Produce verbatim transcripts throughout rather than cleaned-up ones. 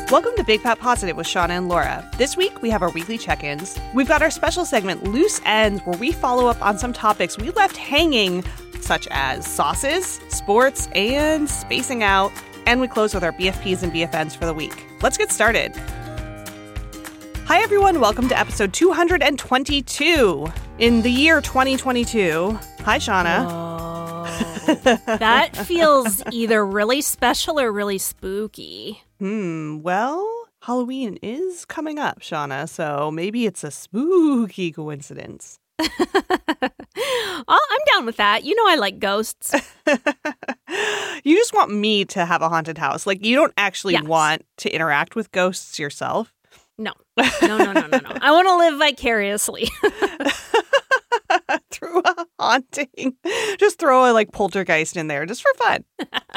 Welcome to Big Fat Positive with Shauna and Laura. This week, we have our weekly check-ins. We've got our special segment, Loose Ends, where we follow up on some topics we left hanging, such as sauces, sports, and spacing out. And we close with our B F Ps and B F Ns for the week. Let's get started. Hi, everyone. Welcome to episode two hundred twenty-two in the year twenty twenty-two. Hi, Shauna. Whoa. That feels either really special or really spooky. Hmm. Well, Halloween is coming up, Shauna, so maybe it's a spooky coincidence. Oh, I'm down with that. You know I like ghosts. You just want me to have a haunted house. Like, you don't actually Yes. want to interact with ghosts yourself. No. No, no, no, no, no. I want to live vicariously. Through a haunting. Just throw a, like, poltergeist in there just for fun.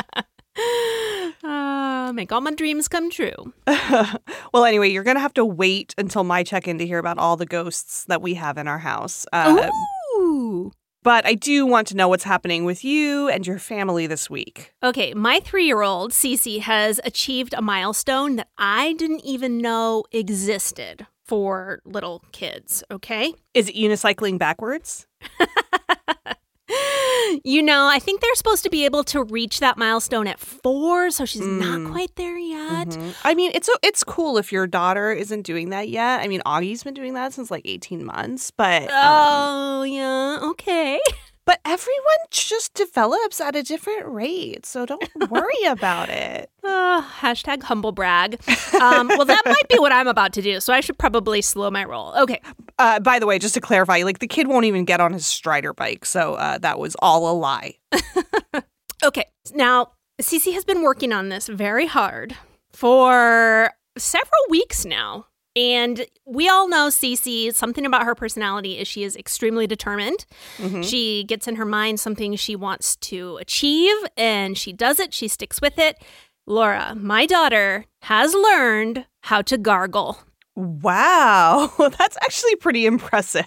uh, make all my dreams come true. Well, anyway, you're going to have to wait until my check-in to hear about all the ghosts that we have in our house. Uh, Ooh. But I do want to know what's happening with you and your family this week. Okay, my three-year-old, Cece, has achieved a milestone that I didn't even know existed for little kids, okay? Is it unicycling backwards? You know, I think they're supposed to be able to reach that milestone at four, so she's Mm. not quite there yet. Mhm. I mean, it's it's cool if your daughter isn't doing that yet. I mean, Augie's been doing that since like eighteen months, but um, Oh, yeah, okay. but everyone just develops at a different rate, so don't worry about it. Uh, hashtag humble brag. Um, well, that might be what I'm about to do, so I should probably slow my roll. Okay. Uh, by the way, just to clarify, like the kid won't even get on his Strider bike, so uh, that was all a lie. Okay. Now, Cece has been working on this very hard for several weeks now. And we all know Cece, something about her personality is she is extremely determined. Mhm. She gets in her mind something she wants to achieve, and she does it. She sticks with it. Laura, my daughter, has learned how to gargle. Wow, that's actually pretty impressive.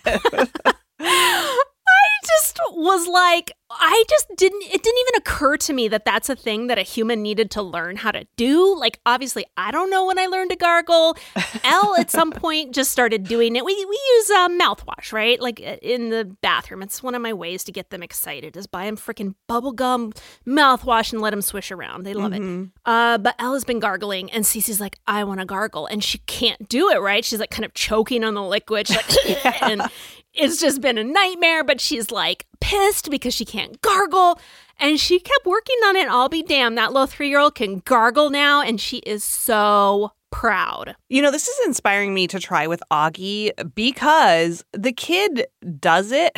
I just was like, I just didn't, it didn't even occur to me that that's a thing that a human needed to learn how to do. Like, obviously, I don't know when I learned to gargle. Elle, at some point, just started doing it. We we use uh, mouthwash, right? Like, in the bathroom. It's one of my ways to get them excited is buy them freaking bubblegum mouthwash and let them swish around. They love Mhm. it. Uh, but Elle has been gargling, and Cece's like, I want to gargle. And she can't do it, right? She's like kind of choking on the liquid. She's like, and it's just been a nightmare, but she's like pissed because she can't gargle. And she kept working on it. I'll be damned. That little three-year-old can gargle now, and she is so proud. You know, this is inspiring me to try with Augie because the kid does it.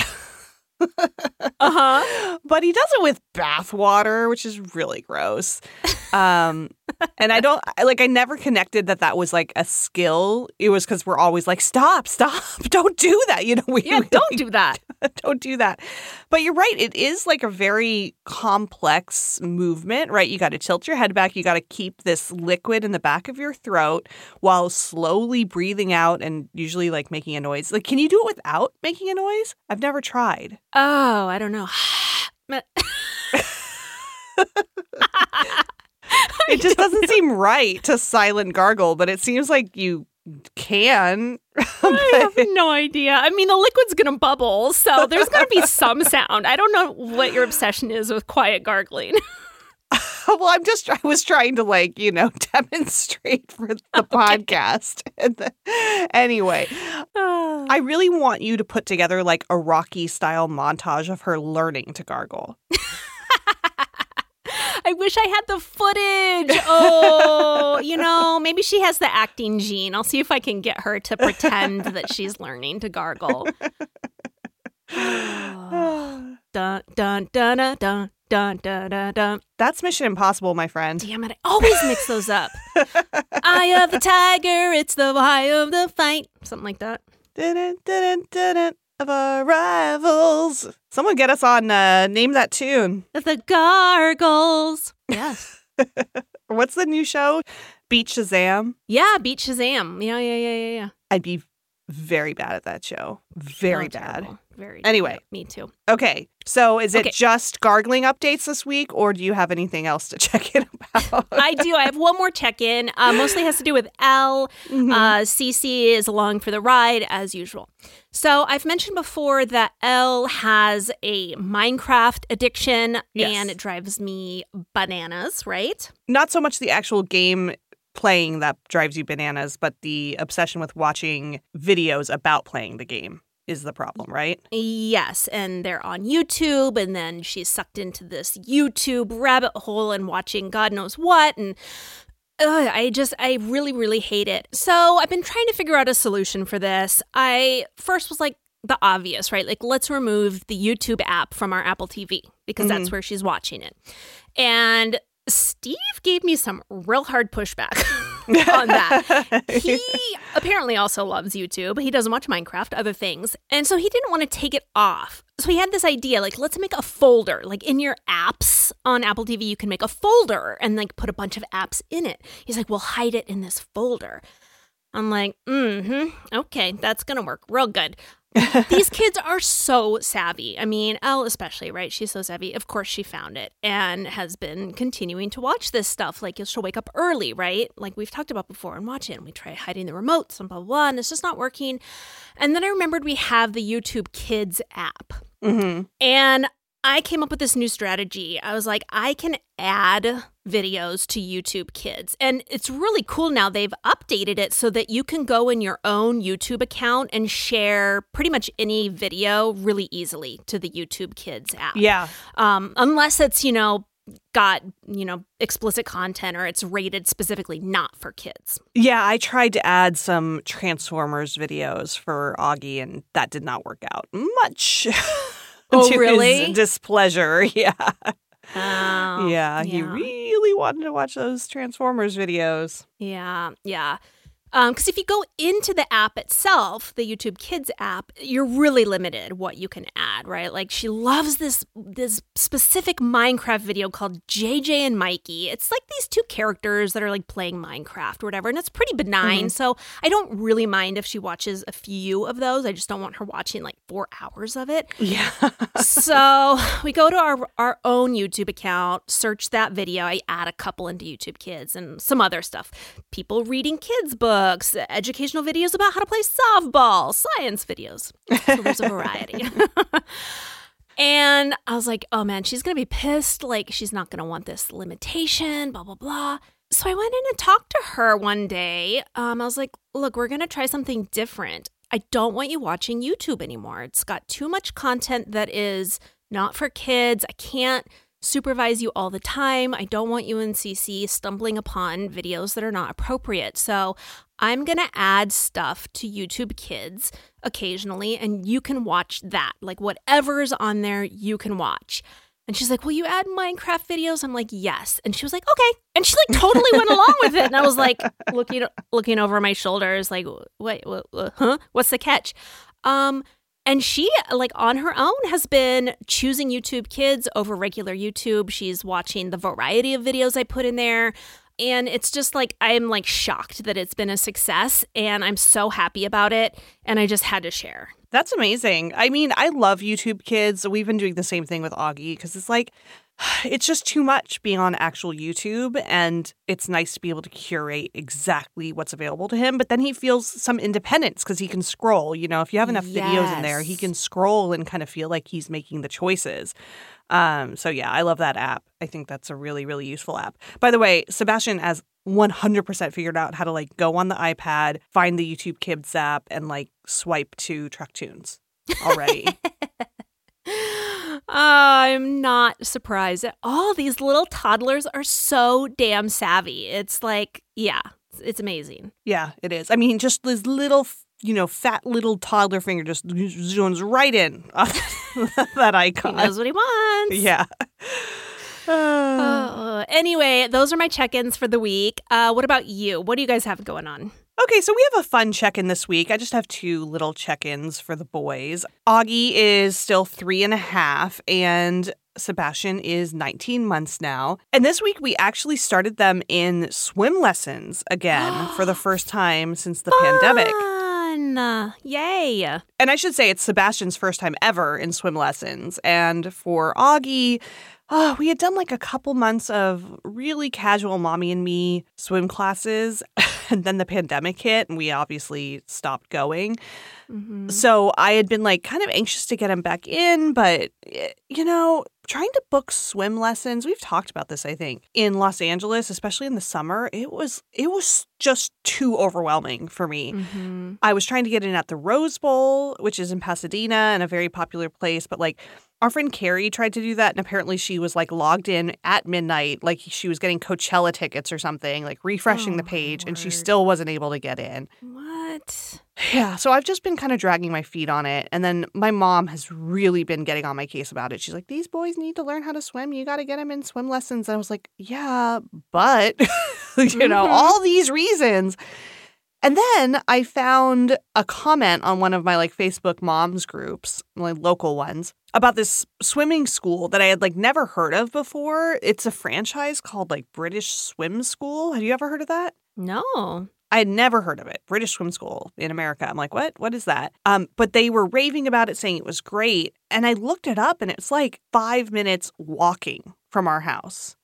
Uh-huh. But he does it with bath water, which is really gross. Um, and I don't, I- like, I never connected that that was, like, a skill. It was because we're always like, stop, stop, don't do that. You know, we Yeah, don't do that. don't do that. But you're right. It is, like, a very complex movement, right? You got to tilt your head back. You got to keep this liquid in the back of your throat while slowly breathing out and usually, like, making a noise. Like, can you do it without making a noise? I've never tried. Oh, I don't know. It just doesn't seem right to silent gargle, but it seems like you can. I have no idea. I mean, the liquid's going to bubble, so there's going to be some sound. I don't know what your obsession is with quiet gargling. Well, I'm just, I was trying to, like, you know, demonstrate for the podcast. And the, anyway, I really want you to put together, like, a Rocky style montage of her learning to gargle. I wish I had the footage. Oh, you know, maybe she has the acting gene. I'll see if I can get her to pretend that she's learning to gargle. Oh. Dun, dun, dun, dun, dun, dun, dun, dun, dun. That's Mission Impossible, my friend. Damn it, I always mix those up. Eye of the tiger, it's the eye of the fight. Something like that. Dun, dun, dun, dun, of our rivals. Someone get us on, uh, name that tune. The gargles. Yes. What's the new show? Beat Shazam? Yeah, Beat Shazam. Yeah, yeah, yeah, yeah, yeah. I'd be very bad at that show. Very Oh, bad. terrible. Very true. Anyway. Yep, me too. Okay. So is it Okay. just gargling updates this week, or do you have anything else to check in about? I do. I have one more check-in. Uh, mostly has to do with Elle. Mm-hmm. Uh, Cece is along for the ride, as usual. So I've mentioned before that Elle has a Minecraft addiction, Yes. and it drives me bananas, right? Not so much the actual game playing that drives you bananas, but the obsession with watching videos about playing the game is the problem, right? Yes, and they're on YouTube, and then she's sucked into this YouTube rabbit hole and watching God knows what, and ugh, I just, I really, really hate it. So I've been trying to figure out a solution for this. I first was like, the obvious, right? Like, let's remove the YouTube app from our Apple T V, because Mhm. that's where she's watching it. And Steve gave me some real hard pushback on that. He apparently also loves YouTube. He doesn't watch Minecraft, other things. And so he didn't want to take it off. So he had this idea, like, let's make a folder. Like, in your apps on Apple T V, you can make a folder and, like, put a bunch of apps in it. He's like, we'll hide it in this folder. I'm like, mm-hmm, okay, that's going to work real good. These kids are so savvy. I mean, Elle especially, right? She's so savvy. Of course, she found it and has been continuing to watch this stuff. Like, she'll wake up early, right? Like we've talked about before, and watch it. And we try hiding the remotes and blah, blah, blah, and it's just not working. And then I remembered we have the YouTube Kids app. Mm-hmm. And I came up with this new strategy. I was like, I can add videos to YouTube Kids. And it's really cool now. They've updated it so that you can go in your own YouTube account and share pretty much any video really easily to the YouTube Kids app. Yeah. Um, unless it's, you know, got, you know, explicit content or it's rated specifically not for kids. Yeah, I tried to add some Transformers videos for Augie, and that did not work out much. Oh, to really? his displeasure. Yeah. Oh, yeah, he yeah. really wanted to watch those Transformers videos. Yeah, yeah. Because if you go into the app itself, the YouTube Kids app, you're really limited what you can add, right? Like, she loves this this specific Minecraft video called J J and Mikey. It's like these two characters that are like playing Minecraft or whatever, and it's pretty benign. Mm-hmm. So I don't really mind if she watches a few of those. I just don't want her watching like four hours of it. Yeah. So we go to our our own YouTube account, search that video. I add a couple into YouTube Kids and some other stuff. People reading kids' books. Books, educational videos about how to play softball, science videos. So there's a variety. And I was like, oh man, she's going to be pissed. Like, she's not going to want this limitation, blah, blah, blah. So I went in and talked to her one day. Um, I was like, look, we're going to try something different. I don't want you watching YouTube anymore. It's got too much content that is not for kids. I can't supervise you all the time. I don't want you and Cece stumbling upon videos that are not appropriate. So I'm going to add stuff to YouTube Kids occasionally, and you can watch that. Like, whatever's on there, you can watch. And she's like, will you add Minecraft videos? I'm like, yes. And she was like, okay. And she like totally went along with it. And I was like looking looking over my shoulders like, wait, what, what, huh? What's the catch? Um, And she, like, on her own has been choosing YouTube Kids over regular YouTube. She's watching the variety of videos I put in there. And it's just like, I'm like shocked that it's been a success, and I'm so happy about it. And I just had to share. That's amazing. I mean, I love YouTube Kids. We've been doing the same thing with Augie because it's like, it's just too much being on actual YouTube, and it's nice to be able to curate exactly what's available to him. But then he feels some independence because he can scroll. You know, if you have enough Yes. videos in there, he can scroll and kind of feel like he's making the choices. Um, so yeah, I love that app. I think that's a really, really useful app. By the way, Sebastian has one hundred percent figured out how to like go on the iPad, find the YouTube Kids app, and like swipe to Truck Tunes already. I'm not surprised at all. These little toddlers are so damn savvy. It's like, yeah, it's, it's amazing. Yeah, it is. I mean, just this little, you know, fat little toddler finger just zooms right in that icon. He knows what he wants. Yeah. Uh, Uh, anyway, those are my check-ins for the week. Uh, what about you? What do you guys have going on? Okay, so we have a fun check-in this week. I just have two little check-ins for the boys. Augie is still three and a half, and Sebastian is nineteen months now. And this week, we actually started them in swim lessons again for the first time since the pandemic. Fun. fun. Yay. And I should say it's Sebastian's first time ever in swim lessons. And for Augie, oh, we had done like a couple months of really casual mommy and me swim classes. And then the pandemic hit and we obviously stopped going. Mm-hmm. So I had been like kind of anxious to get him back in. But, you know, trying to book swim lessons, we've talked about this, I think, in Los Angeles, especially in the summer, it was it was just too overwhelming for me. Mm-hmm. I was trying to get in at the Rose Bowl, which is in Pasadena and a very popular place. But like our friend Carrie tried to do that. And apparently she was like logged in at midnight, like she was getting Coachella tickets or something, like refreshing oh, the page. And she Lord. still wasn't able to get in. What? Yeah, so I've just been kind of dragging my feet on it. And then my mom has really been getting on my case about it. She's like, these boys need to learn how to swim. You got to get them in swim lessons. And I was like, yeah, but, you know, Mm-hmm. all these reasons. And then I found a comment on one of my like Facebook moms groups, like local ones, about this swimming school that I had like never heard of before. It's a franchise called like British Swim School. Have you ever heard of that? No. I had never heard of it. British Swim School in America. I'm like, what? What is that? Um, but they were raving about it, saying it was great. And I looked it up and it's like five minutes walking from our house.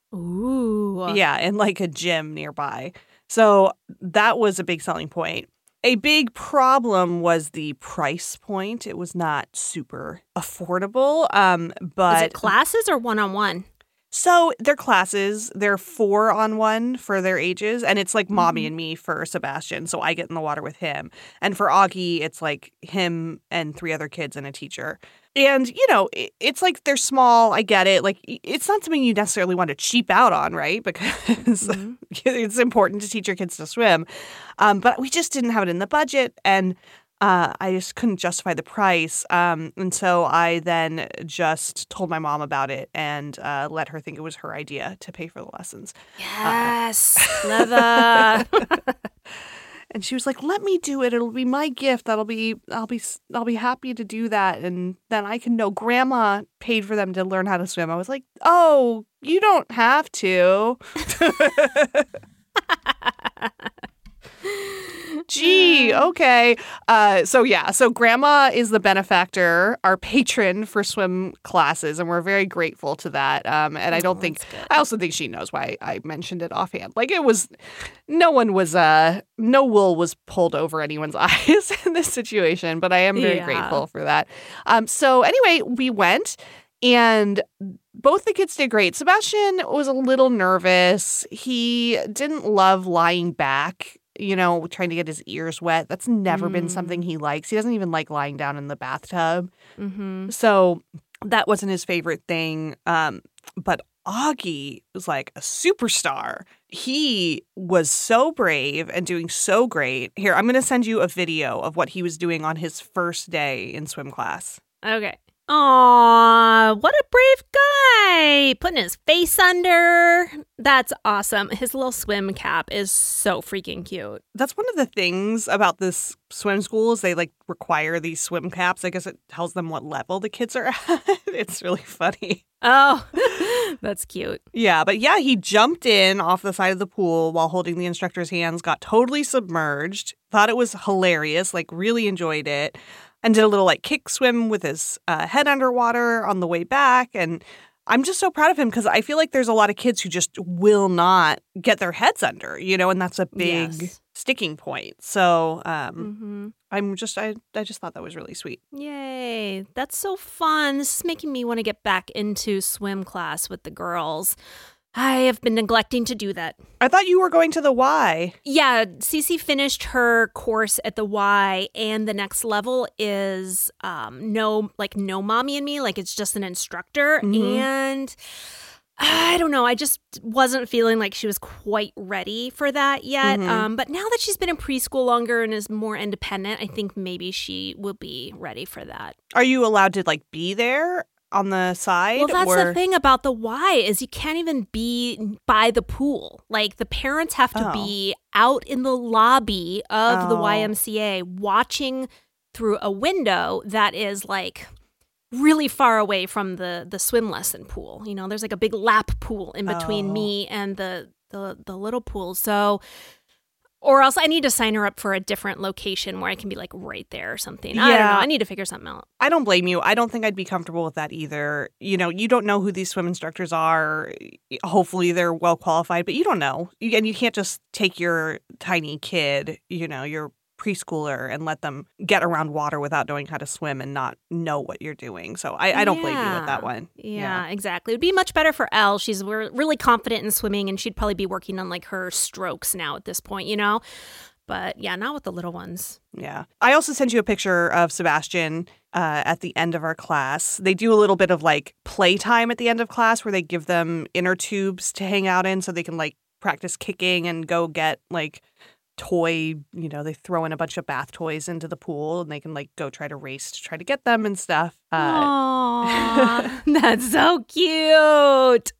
Ooh. Yeah, and like a gym nearby. So that was a big selling point. A big problem was the price point. It was not super affordable. Um, but Is it classes or one-on-one? So their classes, they're four on one for their ages. And it's like mommy Mhm. and me for Sebastian. So I get in the water with him. And for Augie, it's like him and three other kids and a teacher. And, you know, it, it's like they're small. I get it. Like, it's not something you necessarily want to cheap out on, right? Because Mhm. it's important to teach your kids to swim. Um, but we just didn't have it in the budget. And uh, I just couldn't justify the price. Um, and so I then just told my mom about it and uh, let her think it was her idea to pay for the lessons. Yes. Love that. And she was like, "Let me do it. It'll be my gift. That'll be I'll be I'll be happy to do that, and then I can know Grandma paid for them to learn how to swim." I was like, "Oh, you don't have to." Gee, okay. Uh, so yeah, so Grandma is the benefactor, our patron for swim classes, and we're very grateful to that. Um, and I don't Oh, think that's good. I also think she knows why I mentioned it offhand. Like it was, no one was, uh, no wool was pulled over anyone's eyes in this situation. But I am very Yeah. grateful for that. Um, so anyway, we went. And both the kids did great. Sebastian was a little nervous. He didn't love lying back, you know, trying to get his ears wet. That's never been Mm. something he likes. He doesn't even like lying down in the bathtub. Mm-hmm. So that wasn't his favorite thing. Um, but Augie was like a superstar. He was so brave and doing so great. Here, I'm going to send you a video of what he was doing on his first day in swim class. Okay. Aw, what a brave guy. Putting his face under. That's awesome. His little swim cap is so freaking cute. That's one of the things about this swim school is they like require these swim caps. I guess it tells them what level the kids are at. It's really funny. Oh, that's cute. Yeah, but yeah, he jumped in off the side of the pool while holding the instructor's hands, got totally submerged, thought it was hilarious, like really enjoyed it. And did a little like kick swim with his uh, head underwater on the way back. And I'm just so proud of him because I feel like there's a lot of kids who just will not get their heads under, you know, and that's a big Yes. sticking point. So um, Mm-hmm. I'm just, I, I just thought that was really sweet. Yay. That's so fun. This is making me want to get back into swim class with the girls. I have been neglecting to do that. I thought you were going to the Y. Yeah, Cece finished her course at the Y, and the next level is um, no, like no mommy and me, like it's just an instructor. Mhm. And I don't know, I just wasn't feeling like she was quite ready for that yet. Mhm. Um, but now that she's been in preschool longer and is more independent, I think maybe she will be ready for that. Are you allowed to like be there on the side? Well, that's or... the thing about the Y is you can't even be by the pool. Like the parents have to Oh. be out in the lobby of the Oh. Y M C A watching through a window that is like really far away from the the swim lesson pool. You know, there's like a big lap pool in between Oh. me and the the the little pool. So Or else I need to sign her up for a different location where I can be like right there or something. Yeah. I don't know. I need to figure something out. I don't blame you. I don't think I'd be comfortable with that either. You know, you don't know who these swim instructors are. Hopefully they're well qualified, but you don't know. You, and you can't just take your tiny kid, you know, your preschooler and let them get around water without knowing how to swim and not know what you're doing. So I, I don't yeah. blame you with that one. Yeah, yeah, exactly. It would be much better for Elle. She's re- really confident in swimming, and she'd probably be working on like her strokes now at this point, you know? But yeah, not with the little ones. Yeah. I also sent you a picture of Sebastian uh, at the end of our class. They do a little bit of like playtime at the end of class where they give them inner tubes to hang out in so they can like practice kicking and go get like toy, you know, they throw in a bunch of bath toys into the pool and they can like go try to race to try to get them and stuff. Uh, Aww, that's so cute.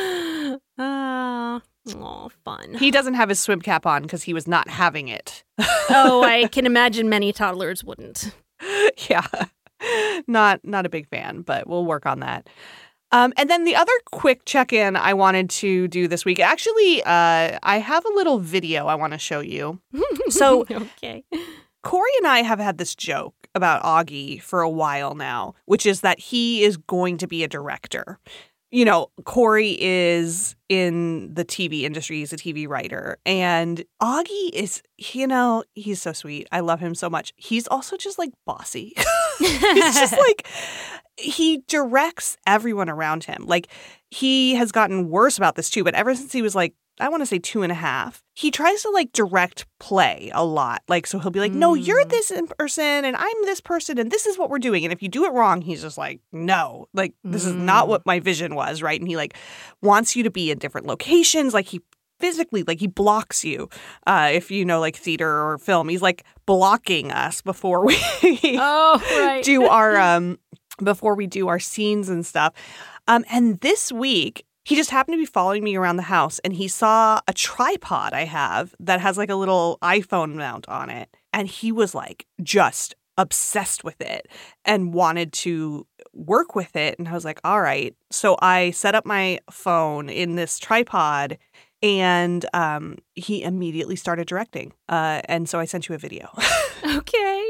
Uh, oh, fun. He doesn't have his swim cap on because he was not having it. Oh, I can imagine many toddlers wouldn't. Yeah, not not a big fan, but we'll work on that. Um, and then the other quick check-in I wanted to do this week, actually, uh, I have a little video I want to show you. So okay. Corey and I have had this joke about Augie for a while now, which is that he is going to be a director. You know, Corey is in the T V industry. He's a T V writer. And Augie is, you know, he's so sweet. I love him so much. He's also just like bossy. He's just like, he directs everyone around him. Like, he has gotten worse about this too. But ever since he was like, I want to say two and a half, he tries to like direct play a lot. Like, so he'll be like, no, you're this person and I'm this person and this is what we're doing. And if you do it wrong, he's just like, no, like, this mm. is not what my vision was. Right. And he like wants you to be in different locations. Like, he physically, like, he blocks you. Uh, if you know, like, theater or film, he's like blocking us before we oh, right. do our um before we do our scenes and stuff. Um, and this week, he just happened to be following me around the house and he saw a tripod I have that has like a little iPhone mount on it. And he was like just obsessed with it and wanted to work with it. And I was like, all right. So I set up my phone in this tripod and um, he immediately started directing. Uh, and so I sent you a video. Okay.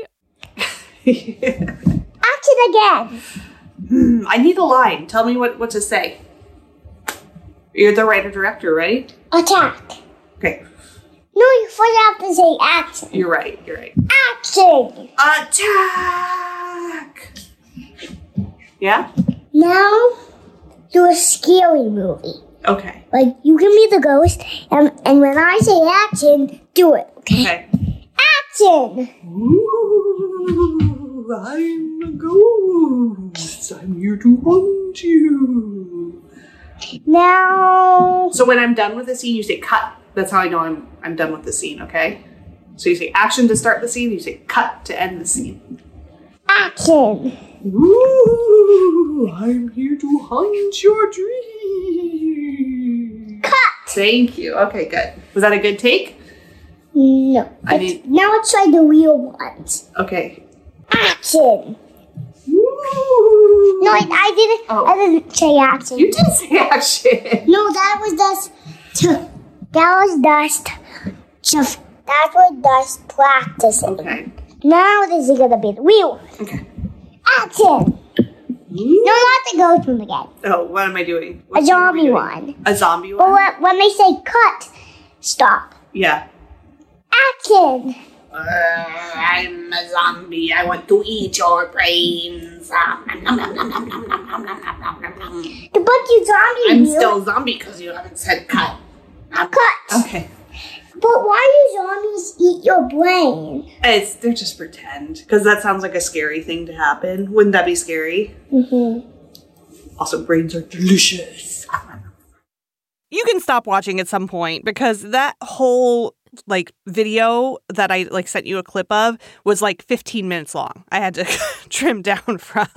Action again. Hmm, I need a line. Tell me what, what to say. You're the writer-director, right? Attack. Okay. No, you first have to say action. You're right. You're right. Action. Attack! Yeah? Now, do a scary movie. Okay. Like, you give me the ghost, and, and when I say action, do it, okay? Okay. Action! Ooh, I'm a ghost. I'm here to hunt you. Now... So when I'm done with the scene, you say cut. That's how I know I'm I'm done with the scene, okay? So you say action to start the scene, you say cut to end the scene. Action! Ooh, I'm here to hunt your dream. Cut! Thank you. Okay, good. Was that a good take? No. I need... Now let's try the real ones. Okay. Action! Ooh. No, I, I didn't. Oh. I didn't say action. You did say action. No, that was just. To, that was just. Just. That was just practicing. Okay. Now this is gonna be the real one. Okay. Action. No, not the ghost one again. Oh, what am I doing? What A zombie one. A zombie But one? when, when they say cut, stop. Yeah. Action. Uh, I'm a zombie. I want to eat your brains. Um, nom, nom, nom, nom, nom, nom, nom, nom, nom, nom, nom, nom. The bunch of zombies. I'm you. still a zombie because you haven't said cut. Um, Cut. Okay. But why do zombies eat your brain? It's, they're just pretend. Because that sounds like a scary thing to happen. Wouldn't that be scary? Mm-hmm. Also, brains are delicious. You can stop watching at some point because that whole like video that I like sent you a clip of was like fifteen minutes long. I had to trim down from.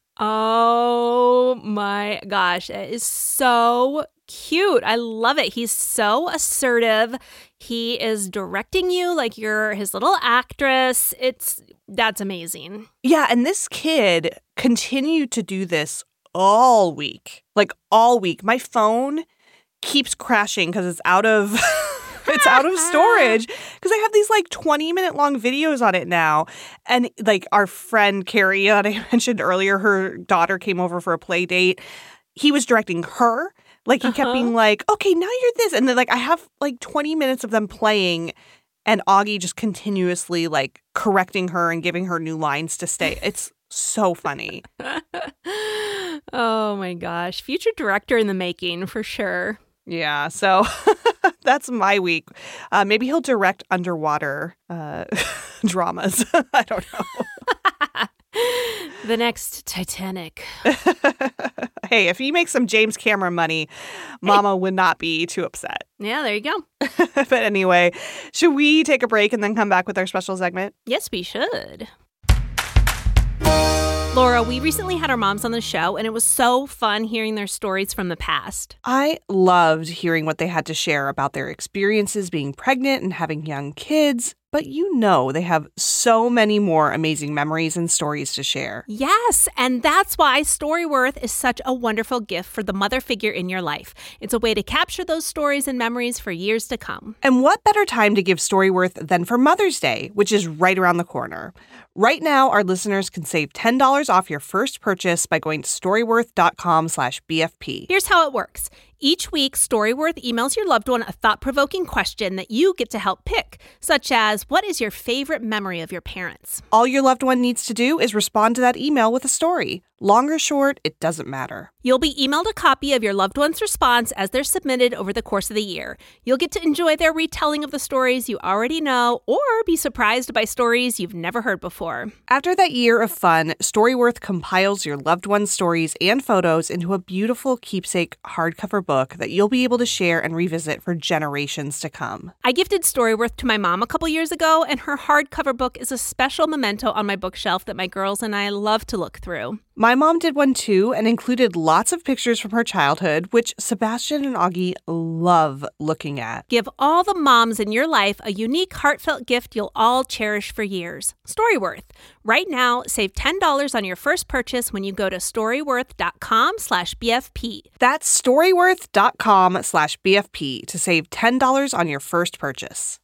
Oh my gosh. It is so cute. I love it. He's so assertive. He is directing you like you're his little actress. It's that's amazing. Yeah, and this kid continued to do this all week. Like all week. My phone keeps crashing because it's out of It's out of storage because I have these like twenty minute long videos on it now. And like our friend Carrie that I mentioned earlier, her daughter came over for a play date. He was directing her. Like he uh-huh. kept being like, okay, now you're this. And then like I have like twenty minutes of them playing and Augie just continuously like correcting her and giving her new lines to stay. It's so funny. Oh my gosh. Future director in the making for sure. Yeah. So that's my week. Uh, maybe he'll direct underwater uh, dramas. I don't know. The next Titanic. Hey, if he makes some James Cameron money, Mama would not be too upset. Yeah, there you go. But anyway, should we take a break and then come back with our special segment? Yes, we should. Laura, we recently had our moms on the show, and it was so fun hearing their stories from the past. I loved hearing what they had to share about their experiences being pregnant and having young kids. But you know they have so many more amazing memories and stories to share. Yes, and that's why Storyworth is such a wonderful gift for the mother figure in your life. It's a way to capture those stories and memories for years to come. And what better time to give Storyworth than for Mother's Day, which is right around the corner. Right now, our listeners can save ten dollars off your first purchase by going to storyworth.com slash BFP. Here's how it works. Each week, Storyworth emails your loved one a thought-provoking question that you get to help pick, such as, what is your favorite memory of your parents? All your loved one needs to do is respond to that email with a story. Long or short, it doesn't matter. You'll be emailed a copy of your loved one's response as they're submitted over the course of the year. You'll get to enjoy their retelling of the stories you already know or be surprised by stories you've never heard before. After that year of fun, Storyworth compiles your loved one's stories and photos into a beautiful keepsake hardcover book that you'll be able to share and revisit for generations to come. I gifted Storyworth to my mom a couple years ago, and her hardcover book is a special memento on my bookshelf that my girls and I love to look through. My mom did one too and included lots of pictures from her childhood, which Sebastian and Augie love looking at. Give all the moms in your life a unique, heartfelt gift you'll all cherish for years. Storyworth. Right now, save ten dollars on your first purchase when you go to storyworth.com slash BFP. That's storyworth.com slash BFP to save ten dollars on your first purchase.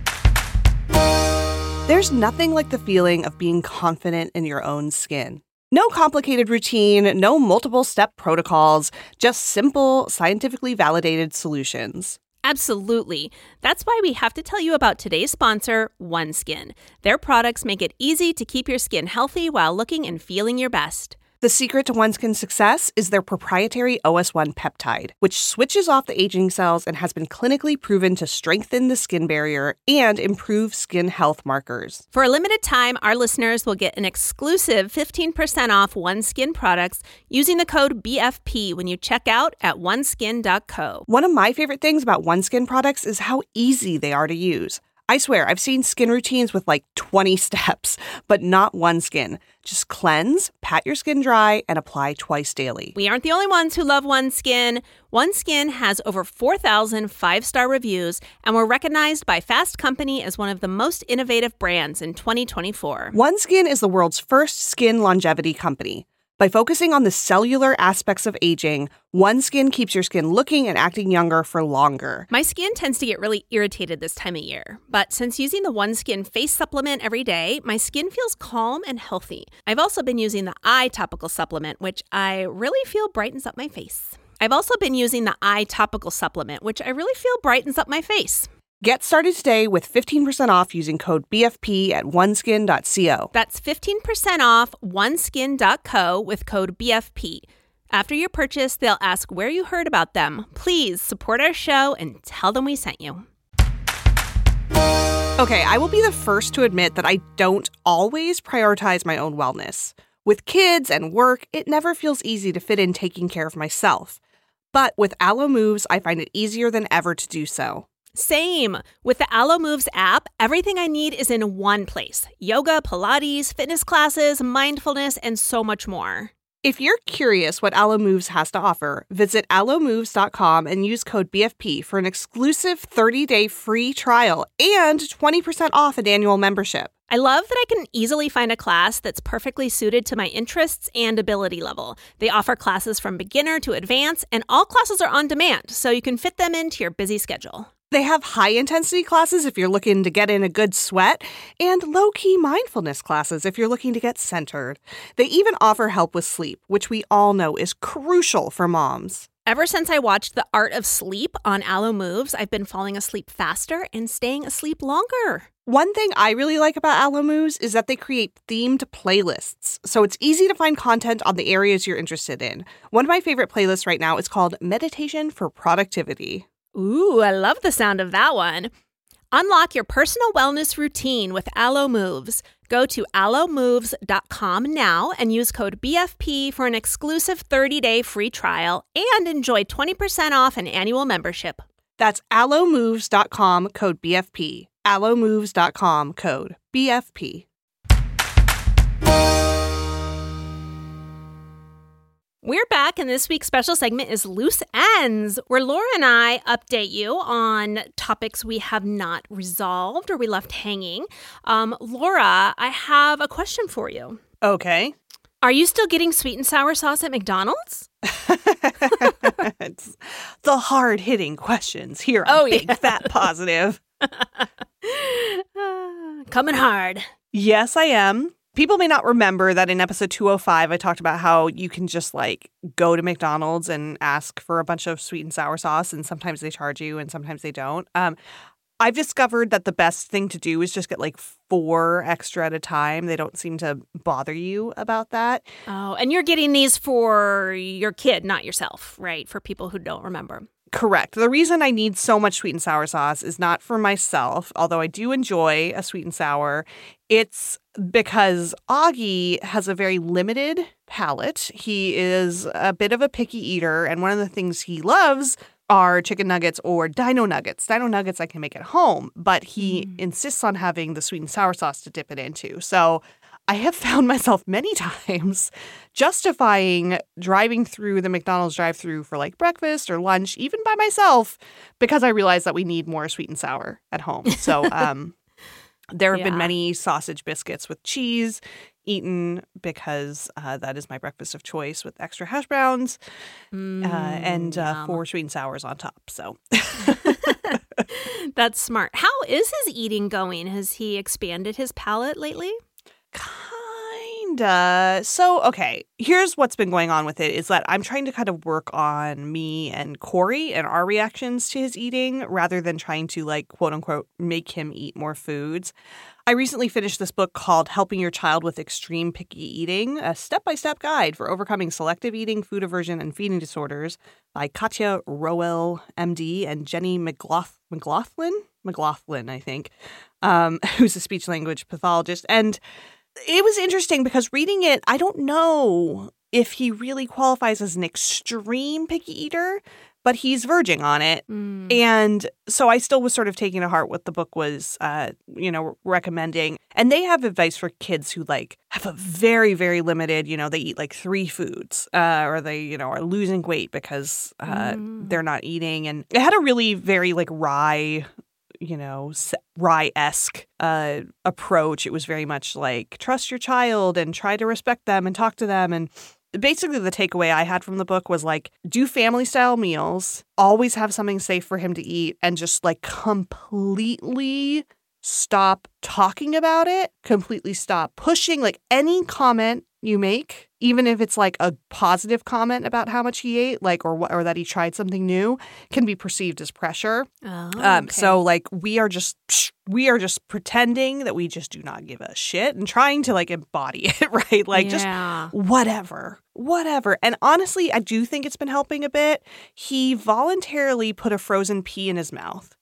There's nothing like the feeling of being confident in your own skin. No complicated routine, no multiple-step protocols, just simple, scientifically validated solutions. Absolutely. That's why we have to tell you about today's sponsor, OneSkin. Their products make it easy to keep your skin healthy while looking and feeling your best. The secret to OneSkin's success is their proprietary O S one peptide, which switches off the aging cells and has been clinically proven to strengthen the skin barrier and improve skin health markers. For a limited time, our listeners will get an exclusive fifteen percent off OneSkin products using the code B F P when you check out at one skin dot co. One of my favorite things about OneSkin products is how easy they are to use. I swear, I've seen skin routines with like twenty steps, but not OneSkin. Just cleanse, pat your skin dry, and apply twice daily. We aren't the only ones who love OneSkin. OneSkin has over four thousand five-star reviews, and we're recognized by Fast Company as one of the most innovative brands in twenty twenty-four. OneSkin is the world's first skin longevity company. By focusing on the cellular aspects of aging, OneSkin keeps your skin looking and acting younger for longer. My skin tends to get really irritated this time of year, but since using the OneSkin face supplement every day, my skin feels calm and healthy. I've also been using the eye topical supplement, which I really feel brightens up my face. I've also been using the eye topical supplement, which I really feel brightens up my face. Get started today with fifteen percent off using code B F P at one skin dot co. That's fifteen percent off one skin dot co with code B F P. After your purchase, they'll ask where you heard about them. Please support our show and tell them we sent you. Okay, I will be the first to admit that I don't always prioritize my own wellness. With kids and work, it never feels easy to fit in taking care of myself. But with Alo Moves, I find it easier than ever to do so. Same. With the Alo Moves app, everything I need is in one place. Yoga, Pilates, fitness classes, mindfulness, and so much more. If you're curious what Alo Moves has to offer, visit alo moves dot com and use code B F P for an exclusive thirty-day free trial and twenty percent off an annual membership. I love that I can easily find a class that's perfectly suited to my interests and ability level. They offer classes from beginner to advanced, and all classes are on demand, so you can fit them into your busy schedule. They have high-intensity classes if you're looking to get in a good sweat, and low-key mindfulness classes if you're looking to get centered. They even offer help with sleep, which we all know is crucial for moms. Ever since I watched The Art of Sleep on Alo Moves, I've been falling asleep faster and staying asleep longer. One thing I really like about Alo Moves is that they create themed playlists, so it's easy to find content on the areas you're interested in. One of my favorite playlists right now is called Meditation for Productivity. Ooh, I love the sound of that one. Unlock your personal wellness routine with Alo Moves. Go to alo moves dot com now and use code B F P for an exclusive thirty-day free trial and enjoy twenty percent off an annual membership. That's alo moves dot com, code B F P. alo moves dot com, code B F P. We're back, and this week's special segment is Loose Ends, where Laura and I update you on topics we have not resolved or we left hanging. Um, Laura, I have a question for you. Okay. Are you still getting sweet and sour sauce at McDonald's? It's the hard-hitting questions here on Oh, Big yeah. Fat Positive. Coming hard. Yes, I am. People may not remember that in episode two oh five, I talked about how you can just like go to McDonald's and ask for a bunch of sweet and sour sauce, and sometimes they charge you and sometimes they don't. Um, I've discovered that the best thing to do is just get like four extra at a time. They don't seem to bother you about that. Oh, and you're getting these for your kid, not yourself, right? For people who don't remember. Correct. The reason I need so much sweet and sour sauce is not for myself, although I do enjoy a sweet and sour. It's because Augie has a very limited palate. He is a bit of a picky eater, and one of the things he loves are chicken nuggets or dino nuggets. Dino nuggets I can make at home, but he mm. insists on having the sweet and sour sauce to dip it into. So I have found myself many times justifying driving through the McDonald's drive-thru for like breakfast or lunch, even by myself, because I realized that we need more sweet and sour at home. So um, there have yeah. been many sausage biscuits with cheese eaten because uh, that is my breakfast of choice with extra hash browns mm, uh, and uh, yum. four sweet and sours on top. So that's smart. How is his eating going? Has he expanded his palate lately? Kinda. So, okay, here's what's been going on with it is that I'm trying to kind of work on me and Corey and our reactions to his eating rather than trying to, like, quote unquote, make him eat more foods. I recently finished this book called Helping Your Child with Extreme Picky Eating, a step-by-step guide for overcoming selective eating, food aversion, and feeding disorders by Katya Rowell, M D, and Jenny McLaugh- McLaughlin? McLaughlin, I think, um, who's a speech-language pathologist. And it was interesting because reading it, I don't know if he really qualifies as an extreme picky eater, but he's verging on it. Mm. And so I still was sort of taking to heart what the book was, uh, you know, recommending. And they have advice for kids who like have a very, very limited, you know, they eat like three foods uh, or they, you know, are losing weight because uh, mm. they're not eating. And it had a really very like wry you know, Rye-esque uh, approach. It was very much like, trust your child and try to respect them and talk to them. And basically the takeaway I had from the book was like, do family-style meals, always have something safe for him to eat, and just like completely stop talking about it, completely stop pushing, like any comment you make, even if it's like a positive comment about how much he ate, like or or that he tried something new, can be perceived as pressure. Oh, okay. Um, so like we are just we are just pretending that we just do not give a shit and trying to like embody it, right? Like yeah. just whatever, whatever. And honestly, I do think it's been helping a bit. He voluntarily put a frozen pea in his mouth.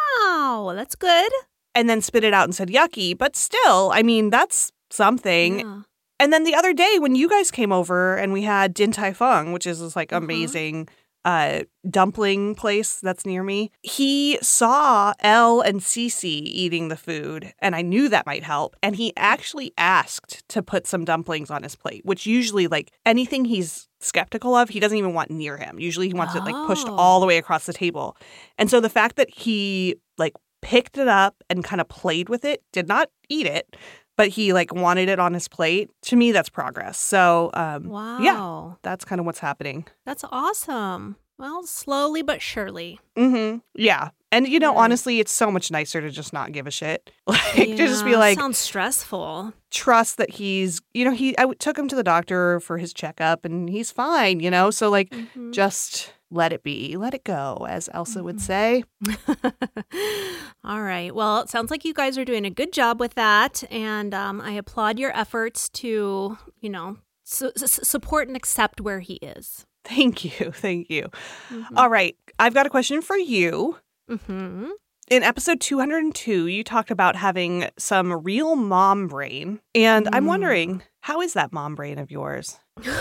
Wow, that's good. And then spit it out and said yucky. But still, I mean, that's something. Yeah. And then the other day when you guys came over and we had Din Tai Fung, which is this like uh-huh. amazing uh, dumpling place that's near me, he saw Elle and Cece eating the food, and I knew that might help. And he actually asked to put some dumplings on his plate, which usually like anything he's skeptical of, he doesn't even want near him. Usually he wants oh. it like pushed all the way across the table. And so the fact that he like picked it up and kind of played with it, did not eat it, but he like wanted it on his plate. To me, that's progress. So, um, wow. yeah, that's kind of what's happening. That's awesome. Well, slowly but surely. Mm-hmm. Yeah. And, you know, Yeah. honestly, it's so much nicer to just not give a shit. Like, Yeah, to just be like, sounds stressful. trust that he's, you know, he, I w- took him to the doctor for his checkup and he's fine, you know? So, like, Mhm. just let it be. Let it go, as Elsa would say. All right. Well, it sounds like you guys are doing a good job with that. And um, I applaud your efforts to, you know, su- su- support and accept where he is. Thank you. Thank you. Mhm. All right. I've got a question for you. Mm-hmm. In episode two hundred two, you talked about having some real mom brain. And I'm Mm. wondering, how is that mom brain of yours?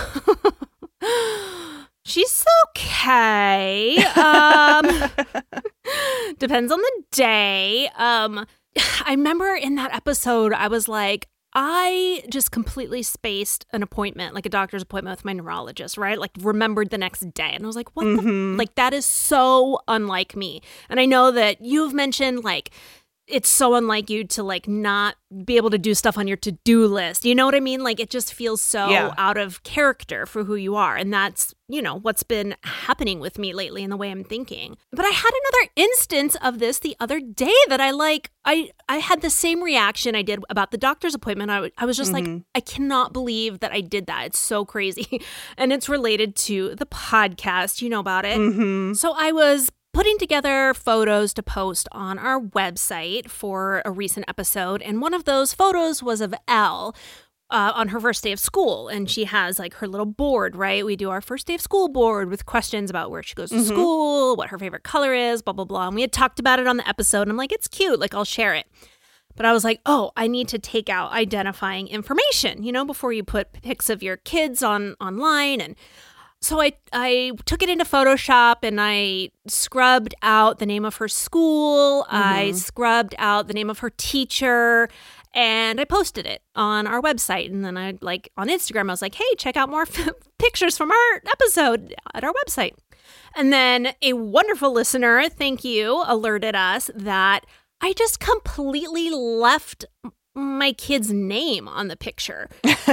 She's okay. Um, depends on the day. Um, I remember in that episode, I was like, I just completely spaced an appointment, like a doctor's appointment with my neurologist, right? Like remembered the next day. And I was like, what the, Mhm. like that is so unlike me. And I know that you've mentioned like, it's so unlike you to like not be able to do stuff on your to-do list. You know what I mean? Like it just feels so Yeah. out of character for who you are. And that's, you know, what's been happening with me lately in the way I'm thinking. But I had another instance of this the other day that I like, I, I had the same reaction I did about the doctor's appointment. I, w- I was just Mhm. like, I cannot believe that I did that. It's so crazy. And it's related to the podcast. You know about it. Mm-hmm. So I was putting together photos to post on our website for a recent episode. And one of those photos was of Elle uh, on her first day of school. And she has like her little board, right? We do our first day of school board with questions about where she goes to Mhm. school, what her favorite color is, blah, blah, blah. And we had talked about it on the episode. And I'm like, it's cute. Like, I'll share it. But I was like, oh, I need to take out identifying information, you know, before you put pics of your kids on online. And so I, I took it into Photoshop and I scrubbed out the name of her school. I Mhm. scrubbed out the name of her teacher and I posted it on our website. And then I like on Instagram, I was like, hey, check out more f- pictures from our episode at our website. And then a wonderful listener, thank you, alerted us that I just completely left my kid's name on the picture.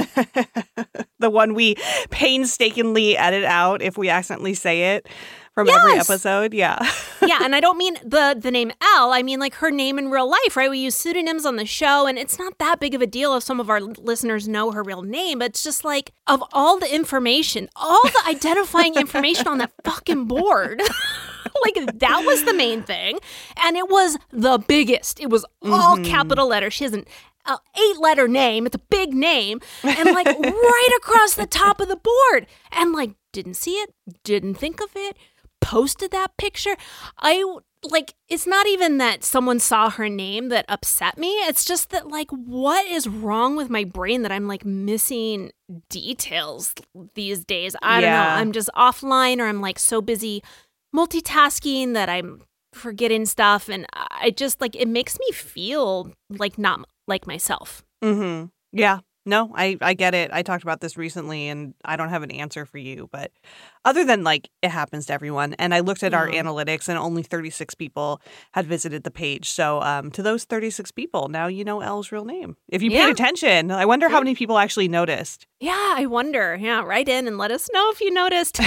The one we painstakingly edit out if we accidentally say it from every Yes. episode. Yeah. Yeah, and I don't mean the the name Elle. I mean like her name in real life, right? We use pseudonyms on the show, and it's not that big of a deal if some of our listeners know her real name. But it's just like of all the information, all the identifying information on that fucking board. Like that was the main thing, and it was the biggest. It was all Mhm. capital letters. She has an uh, eight-letter name. It's a big name, and like right across the top of the board. And like didn't see it, didn't think of it. Posted that picture. I like. It's not even that someone saw her name that upset me. It's just that like, what is wrong with my brain that I'm like missing details these days? I don't know. Yeah. I'm just offline, or I'm like so busy multitasking that I'm forgetting stuff, and I just like it makes me feel like not like myself. Mm-hmm. Yeah. No, I, I get it. I talked about this recently and I don't have an answer for you. But other than like it happens to everyone. And I looked at our Yeah. analytics and only thirty-six people had visited the page. So um, to those thirty-six people, now you know Elle's real name. If you paid Yeah. attention, I wonder how many people actually noticed. Yeah, I wonder. Yeah, write in and let us know if you noticed.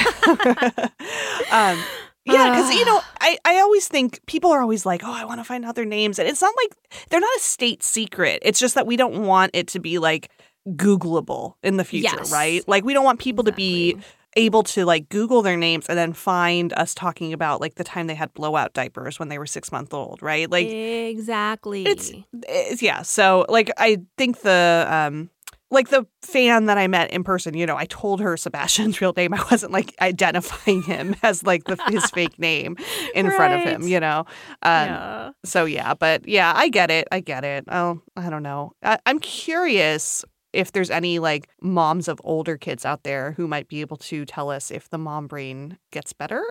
um, yeah, because, you know, I, I always think people are always like, oh, I want to find out their names. And it's not like they're not a state secret. It's just that we don't want it to be like Googleable in the future, Yes. right? Like we don't want people to be Exactly. able to like Google their names and then find us talking about like the time they had blowout diapers when they were six months old, right? Like exactly. it's, it's yeah. So like I think the um like the fan that I met in person, you know, I told her Sebastian's real name. I wasn't like identifying him as like the, his fake name in front of him, Right. you know. Um, yeah. So yeah, but yeah, I get it. I get it. Oh, I don't know. I, I'm curious if there's any like moms of older kids out there who might be able to tell us if the mom brain gets better.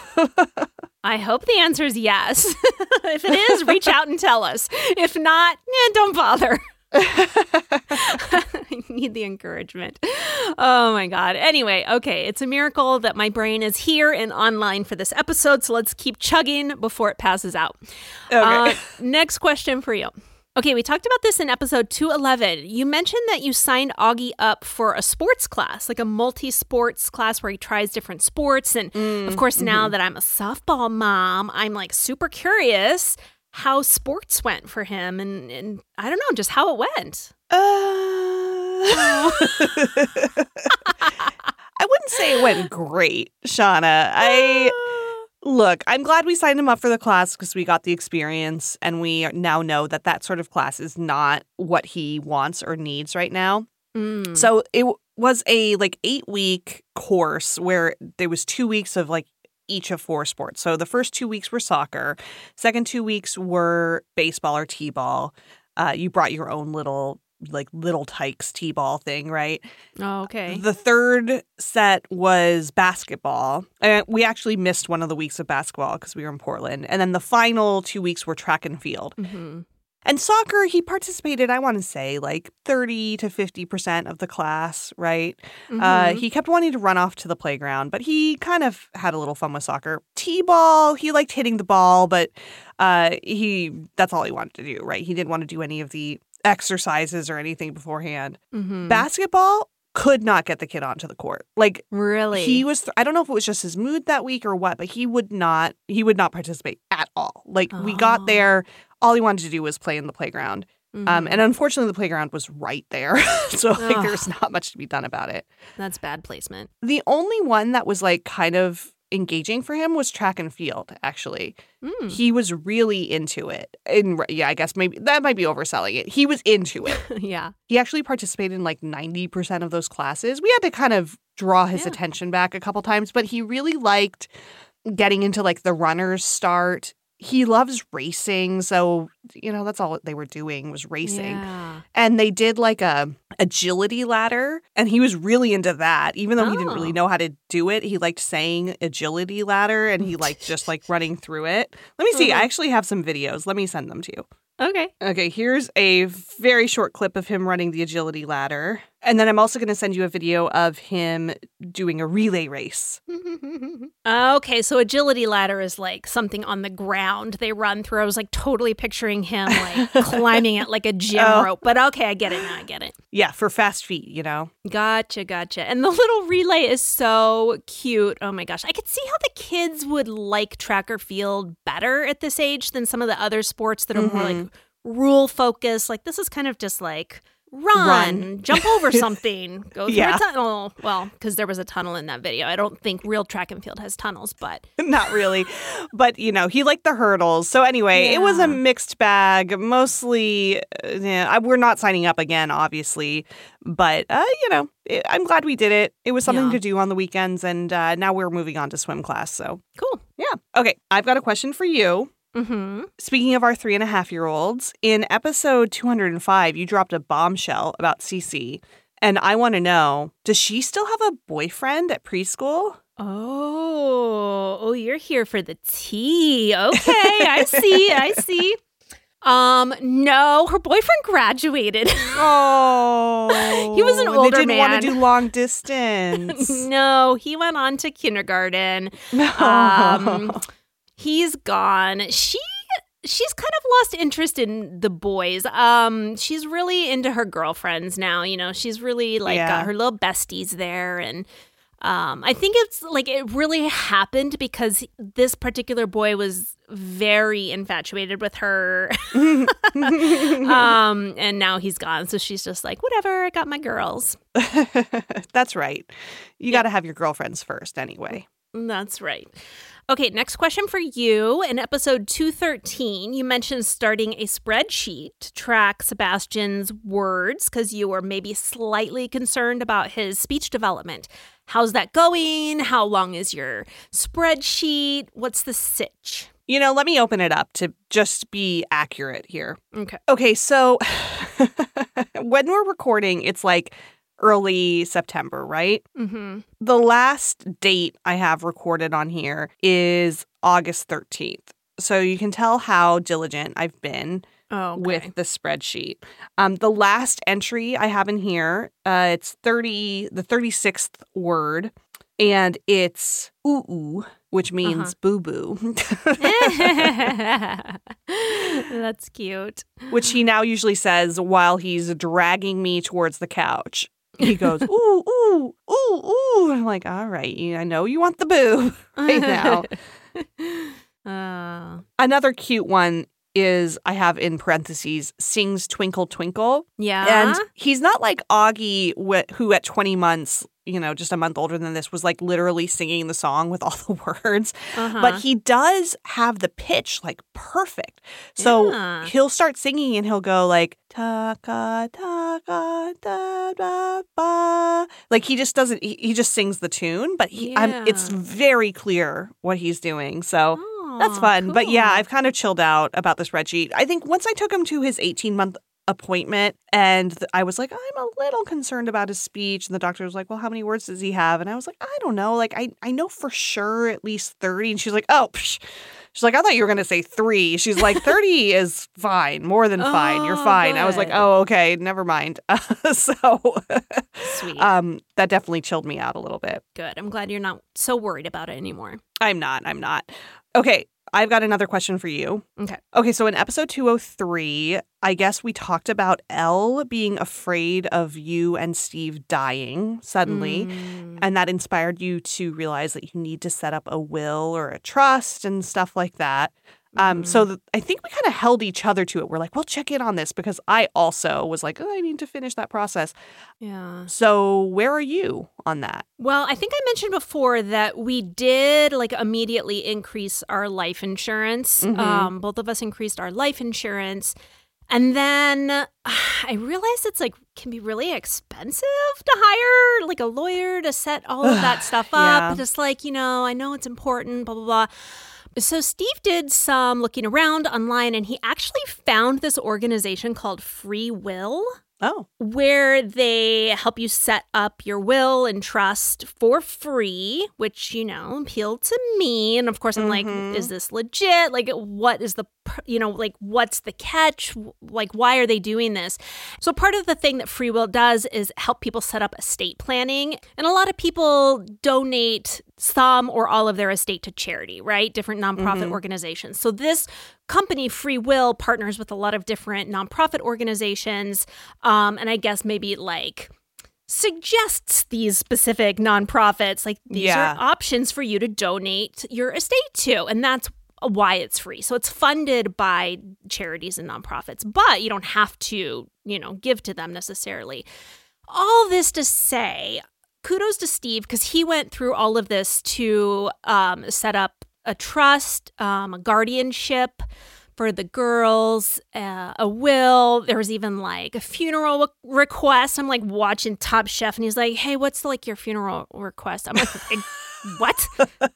I hope the answer is yes. If it is, reach out and tell us. If not, yeah, don't bother. I need the encouragement. Oh my God. Anyway, okay. It's a miracle that my brain is here and online for this episode. So let's keep chugging before it passes out. Okay. Uh, next question for you. Okay, we talked about this in episode two eleven. You mentioned that you signed Augie up for a sports class, like a multi-sports class where he tries different sports. And mm, of course, mm-hmm. now that I'm a softball mom, I'm like super curious how sports went for him. And, and I don't know, just how it went. Uh... I wouldn't say it went great, Shauna. I... Look, I'm glad we signed him up for the class because we got the experience and we now know that that sort of class is not what he wants or needs right now. Mm. So it w- was a like eight week course where there was two weeks of like each of four sports. So the first two weeks were soccer. Second two weeks were baseball or t-ball. Uh, you brought your own little like Little Tykes t-ball thing, right? Oh, okay. The third set was basketball. Uh, we actually missed one of the weeks of basketball because we were in Portland. And then the final two weeks were track and field. Mm-hmm. And soccer, he participated, I want to say, like thirty to fifty percent of the class, right? Mm-hmm. Uh, he kept wanting to run off to the playground, but he kind of had a little fun with soccer. T-ball, he liked hitting the ball, but uh, he that's all he wanted to do, right? He didn't want to do any of the exercises or anything beforehand. Mm-hmm. Basketball could not get the kid onto the court. Like really, he was. Th- I don't know if it was just his mood that week or what, but he would not. He would not participate at all. Like oh. we got there, all he wanted to do was play in the playground. Mm-hmm. Um, and unfortunately, the playground was right there, so like there's not much to be done about it. That's bad placement. The only one that was like kind of engaging for him was track and field, actually. Mm. He was really into it. And yeah, I guess maybe that might be overselling it. He was into it. Yeah. He actually participated in like ninety percent of those classes. We had to kind of draw his yeah. attention back a couple times, but he really liked getting into like the runner's start. He loves racing, so, you know, that's all they were doing was racing. Yeah. And they did like a agility ladder, and he was really into that. Even though oh. he didn't really know how to do it, he liked saying agility ladder, and he liked just like running through it. Let me see. Mm-hmm. I actually have some videos. Let me send them to you. Okay. Okay, here's a very short clip of him running the agility ladder. And then I'm also going to send you a video of him doing a relay race. Okay, so agility ladder is like something on the ground they run through. I was like totally picturing him like climbing it like a gym oh. rope. But okay, I get it now. I get it. Yeah, for fast feet, you know. Gotcha, gotcha. And the little relay is so cute. Oh my gosh. I could see how the kids would like track or field better at this age than some of the other sports that are mm-hmm. more like rule focused. Like this is kind of just like run, run. jump over something, go through yeah. a tunnel. Well, because there was a tunnel in that video. I don't think real track and field has tunnels, but. Not really. But, you know, he liked the hurdles. So anyway, yeah. it was a mixed bag. Mostly, uh, yeah, we're not signing up again, obviously. But, uh, you know, it, I'm glad we did it. It was something yeah. to do on the weekends. And uh, now we're moving on to swim class. So cool. Yeah. Okay. I've got a question for you. Mm-hmm. Speaking of our three and a half year olds, in episode two hundred five, you dropped a bombshell about Cece. And I want to know, does she still have a boyfriend at preschool? Oh, oh, you're here for the tea. Okay, I see, I see. Um, no, her boyfriend graduated. Oh, he was an older man. They didn't man. want to do long distance. No, he went on to kindergarten. Um, he's gone. She she's kind of lost interest in the boys. Um, she's really into her girlfriends now. You know, she's really like yeah. got her little besties there, and um, I think it's like it really happened because this particular boy was very infatuated with her. um, and now he's gone, so she's just like, whatever. I got my girls. That's right. You yeah. got to have your girlfriends first, anyway. That's right. Okay, next question for you. In episode two thirteen, you mentioned starting a spreadsheet to track Sebastian's words because you were maybe slightly concerned about his speech development. How's that going? How long is your spreadsheet? What's the sitch? You know, let me open it up to just be accurate here. Okay. Okay, so when we're recording, it's like early September, right? Mm-hmm. The last date I have recorded on here is August thirteenth. So you can tell how diligent I've been oh, okay. with the spreadsheet. Um, the last entry I have in here, uh, it's thirty, the thirty-sixth word, and it's ooh, ooh, which means uh-huh. boo-boo. That's cute. Which he now usually says while he's dragging me towards the couch. He goes, ooh, ooh, ooh, ooh. I'm like, all right, I know you want the boob right now. uh, Another cute one is, I have in parentheses, sings Twinkle Twinkle. yeah. And he's not like Augie, wh- who at twenty months, you know, just a month older than this, was like literally singing the song with all the words. Uh-huh. But he does have the pitch like perfect. So Yeah. he'll start singing and he'll go like, ta-ka, ta-ka, da-ba-ba. Like he just doesn't, he, he just sings the tune, but he, I'm, it's Yeah. very clear what he's doing. So Oh, that's fun. But yeah, cool. I've kind of chilled out about this Reggie. I think once I took him to his eighteen-month appointment and th- I was like, I'm a little concerned about his speech. And the doctor was like, well, how many words does he have? And I was like, I don't know. Like, I, I know for sure at least thirty. And she's like, oh, psh. She's like, I thought you were going to say three. She's like, thirty is fine. More than fine. You're Oh, fine. I was like, good. oh, okay. Never mind. so Sweet. um, that definitely chilled me out a little bit. Good. I'm glad you're not so worried about it anymore. I'm not. I'm not. Okay. I've got another question for you. Okay. Okay, so in episode two oh three, I guess we talked about Elle being afraid of you and Steve dying suddenly, Mm. and that inspired you to realize that you need to set up a will or a trust and stuff like that. Um, so th- I think we kind of held each other to it. We're like, we'll check in on this because I also was like, oh, I need to finish that process. Yeah. So where are you on that? Well, I think I mentioned before that we did like immediately increase our life insurance. Mhm. Um, both of us increased our life insurance. And then uh, I realized it's like can be really expensive to hire like a lawyer to set all of that stuff up. Yeah. Just like, you know, I know it's important, blah, blah, blah. So Steve did some looking around online and he actually found this organization called Free Will, Oh, where they help you set up your will and trust for free, which, you know, appealed to me. And of course, I'm Mhm. like, is this legit? Like, what is the, pr- you know, like, what's the catch? Like, why are they doing this? So part of the thing that Free Will does is help people set up estate planning. And a lot of people donate some or all of their estate to charity, right? Different nonprofit Mhm. organizations. So this company, Free Will, partners with a lot of different nonprofit organizations. Um, and I guess maybe like suggests these specific nonprofits, like these Yeah. are options for you to donate your estate to. And that's why it's free. So it's funded by charities and nonprofits, but you don't have to, you know, give to them necessarily. All this to say, kudos to Steve because he went through all of this to um, set up a trust, um, a guardianship for the girls, uh, a will. There was even like a funeral request. I'm like watching Top Chef and he's like, hey, what's like your funeral request? I'm like, what?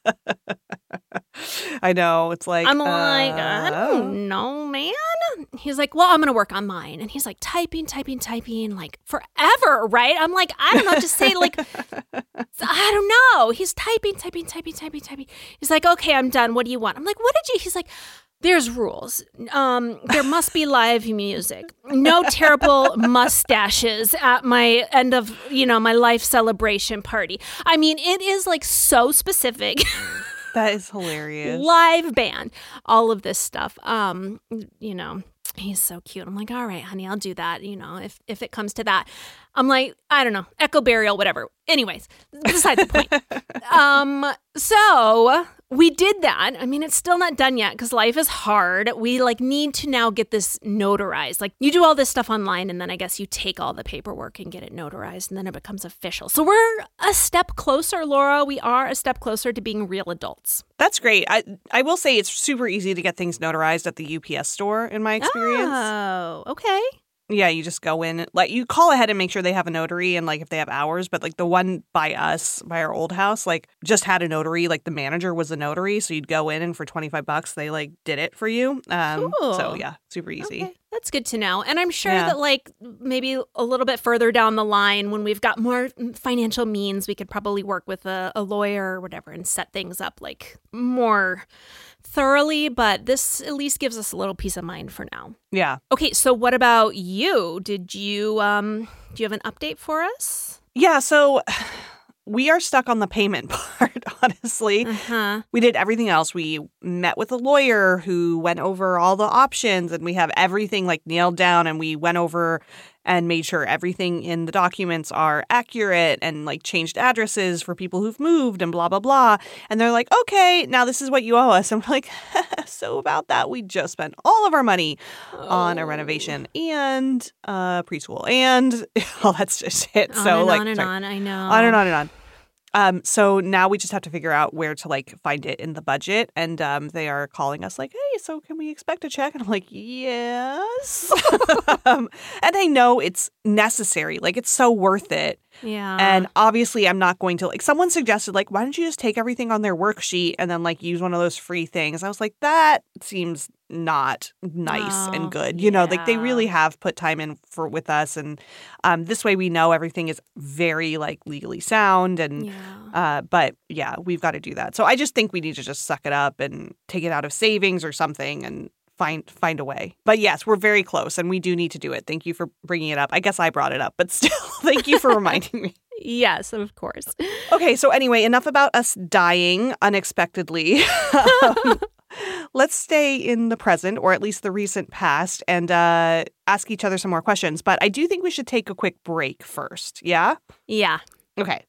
I know. It's like, I'm like, I uh, don't know, man. He's like, well, I'm going to work on mine. And he's like typing, typing, typing like forever, right? I'm like, I don't know, just say like, I don't know. He's typing, typing, typing, typing, typing. He's like, okay, I'm done. What do you want? I'm like, what did you? He's like, there's rules. Um, there must be live music. No terrible mustaches at my end of, you know, my life celebration party. I mean, it is like so specific. That is hilarious. Live band, all of this stuff. Um, you know, he's so cute. I'm like, all right, honey, I'll do that. You know, if if it comes to that, I'm like, I don't know, echo burial, whatever. Anyways, beside the point. um, so we did that. I mean, it's still not done yet because life is hard. We like need to now get this notarized. Like you do all this stuff online and then I guess you take all the paperwork and get it notarized and then it becomes official. So we're a step closer, Laura. We are a step closer to being real adults. That's great. I I will say it's super easy to get things notarized at the U P S store in my experience. Oh, okay. Yeah, you just go in, like you call ahead and make sure they have a notary and like if they have hours, but like the one by us, by our old house, like just had a notary, like the manager was a notary, so you'd go in and for twenty-five bucks they like did it for you. Um Cool. so yeah, super easy. Okay. That's good to know. And I'm sure Yeah. that like maybe a little bit further down the line when we've got more financial means, we could probably work with a, a lawyer or whatever and set things up like more thoroughly. But this at least gives us a little peace of mind for now. Yeah. Okay, so what about you? Did you um do you have an update for us? Yeah, so we are stuck on the payment part, honestly. Uh-huh. We did everything else. We met with a lawyer who went over all the options, and we have everything like nailed down, and we went over and made sure everything in the documents are accurate and like changed addresses for people who've moved and blah, blah, blah. And they're like, okay, now this is what you owe us. I'm like, so about that, we just spent all of our money oh. on a renovation and uh, preschool and all that's just it. On so and like, on and sorry. on, I know. On and on and on. Um, so now we just have to figure out where to like find it in the budget. And um, they are calling us like, hey, so can we expect a check? And I'm like, yes. um, and I know it's necessary. Like, it's so worth it. Yeah. And obviously I'm not going to like, someone suggested like, why don't you just take everything on their worksheet and then like use one of those free things? I was like, that seems not nice oh, and good. You yeah. know, like they really have put time in for with us. And um, this way we know everything is very like legally sound. And yeah. uh, but yeah, we've got to do that. So I just think we need to just suck it up and take it out of savings or something and find find a way. But yes, we're very close and we do need to do it. Thank you for bringing it up. I guess I brought it up, but still, thank you for reminding me. Yes, of course. Okay, so anyway, enough about us dying unexpectedly. um, let's stay in the present, or at least the recent past, and uh, ask each other some more questions. But I do think we should take a quick break first. Yeah? Yeah. Okay.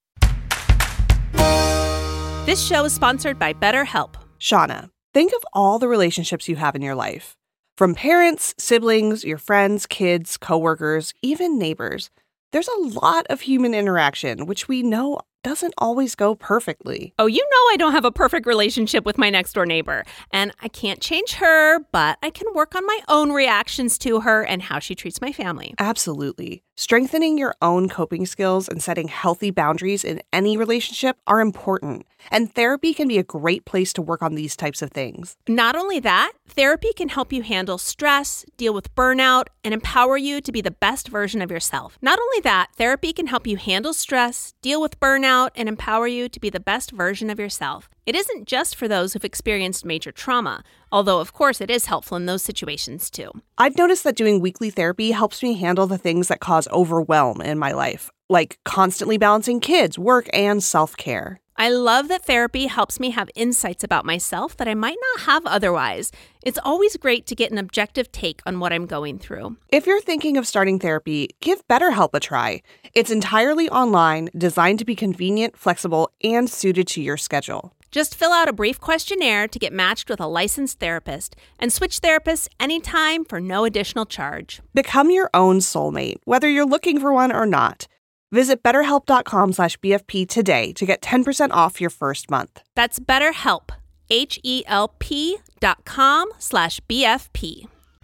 This show is sponsored by BetterHelp. Shauna, think of all the relationships you have in your life. From parents, siblings, your friends, kids, coworkers, even neighbors. There's a lot of human interaction, which we know doesn't always go perfectly. Oh, you know I don't have a perfect relationship with my next door neighbor, and I can't change her, but I can work on my own reactions to her and how she treats my family. Absolutely. Strengthening your own coping skills and setting healthy boundaries in any relationship are important, and therapy can be a great place to work on these types of things. Not only that, therapy can help you handle stress, deal with burnout, and empower you to be the best version of yourself. Not only that, therapy can help you handle stress, deal with burnout, and empower you to be the best version of yourself. It isn't just for those who've experienced major trauma, although of course it is helpful in those situations too. I've noticed that doing weekly therapy helps me handle the things that cause overwhelm in my life, like constantly balancing kids, work, and self-care. I love that therapy helps me have insights about myself that I might not have otherwise. It's always great to get an objective take on what I'm going through. If you're thinking of starting therapy, give BetterHelp a try. It's entirely online, designed to be convenient, flexible, and suited to your schedule. Just fill out a brief questionnaire to get matched with a licensed therapist and switch therapists anytime for no additional charge. Become your own soulmate, whether you're looking for one or not. Visit betterhelp.com slash BFP today to get ten percent off your first month. That's BetterHelp, H-E-L-P dot com slash B-F-P.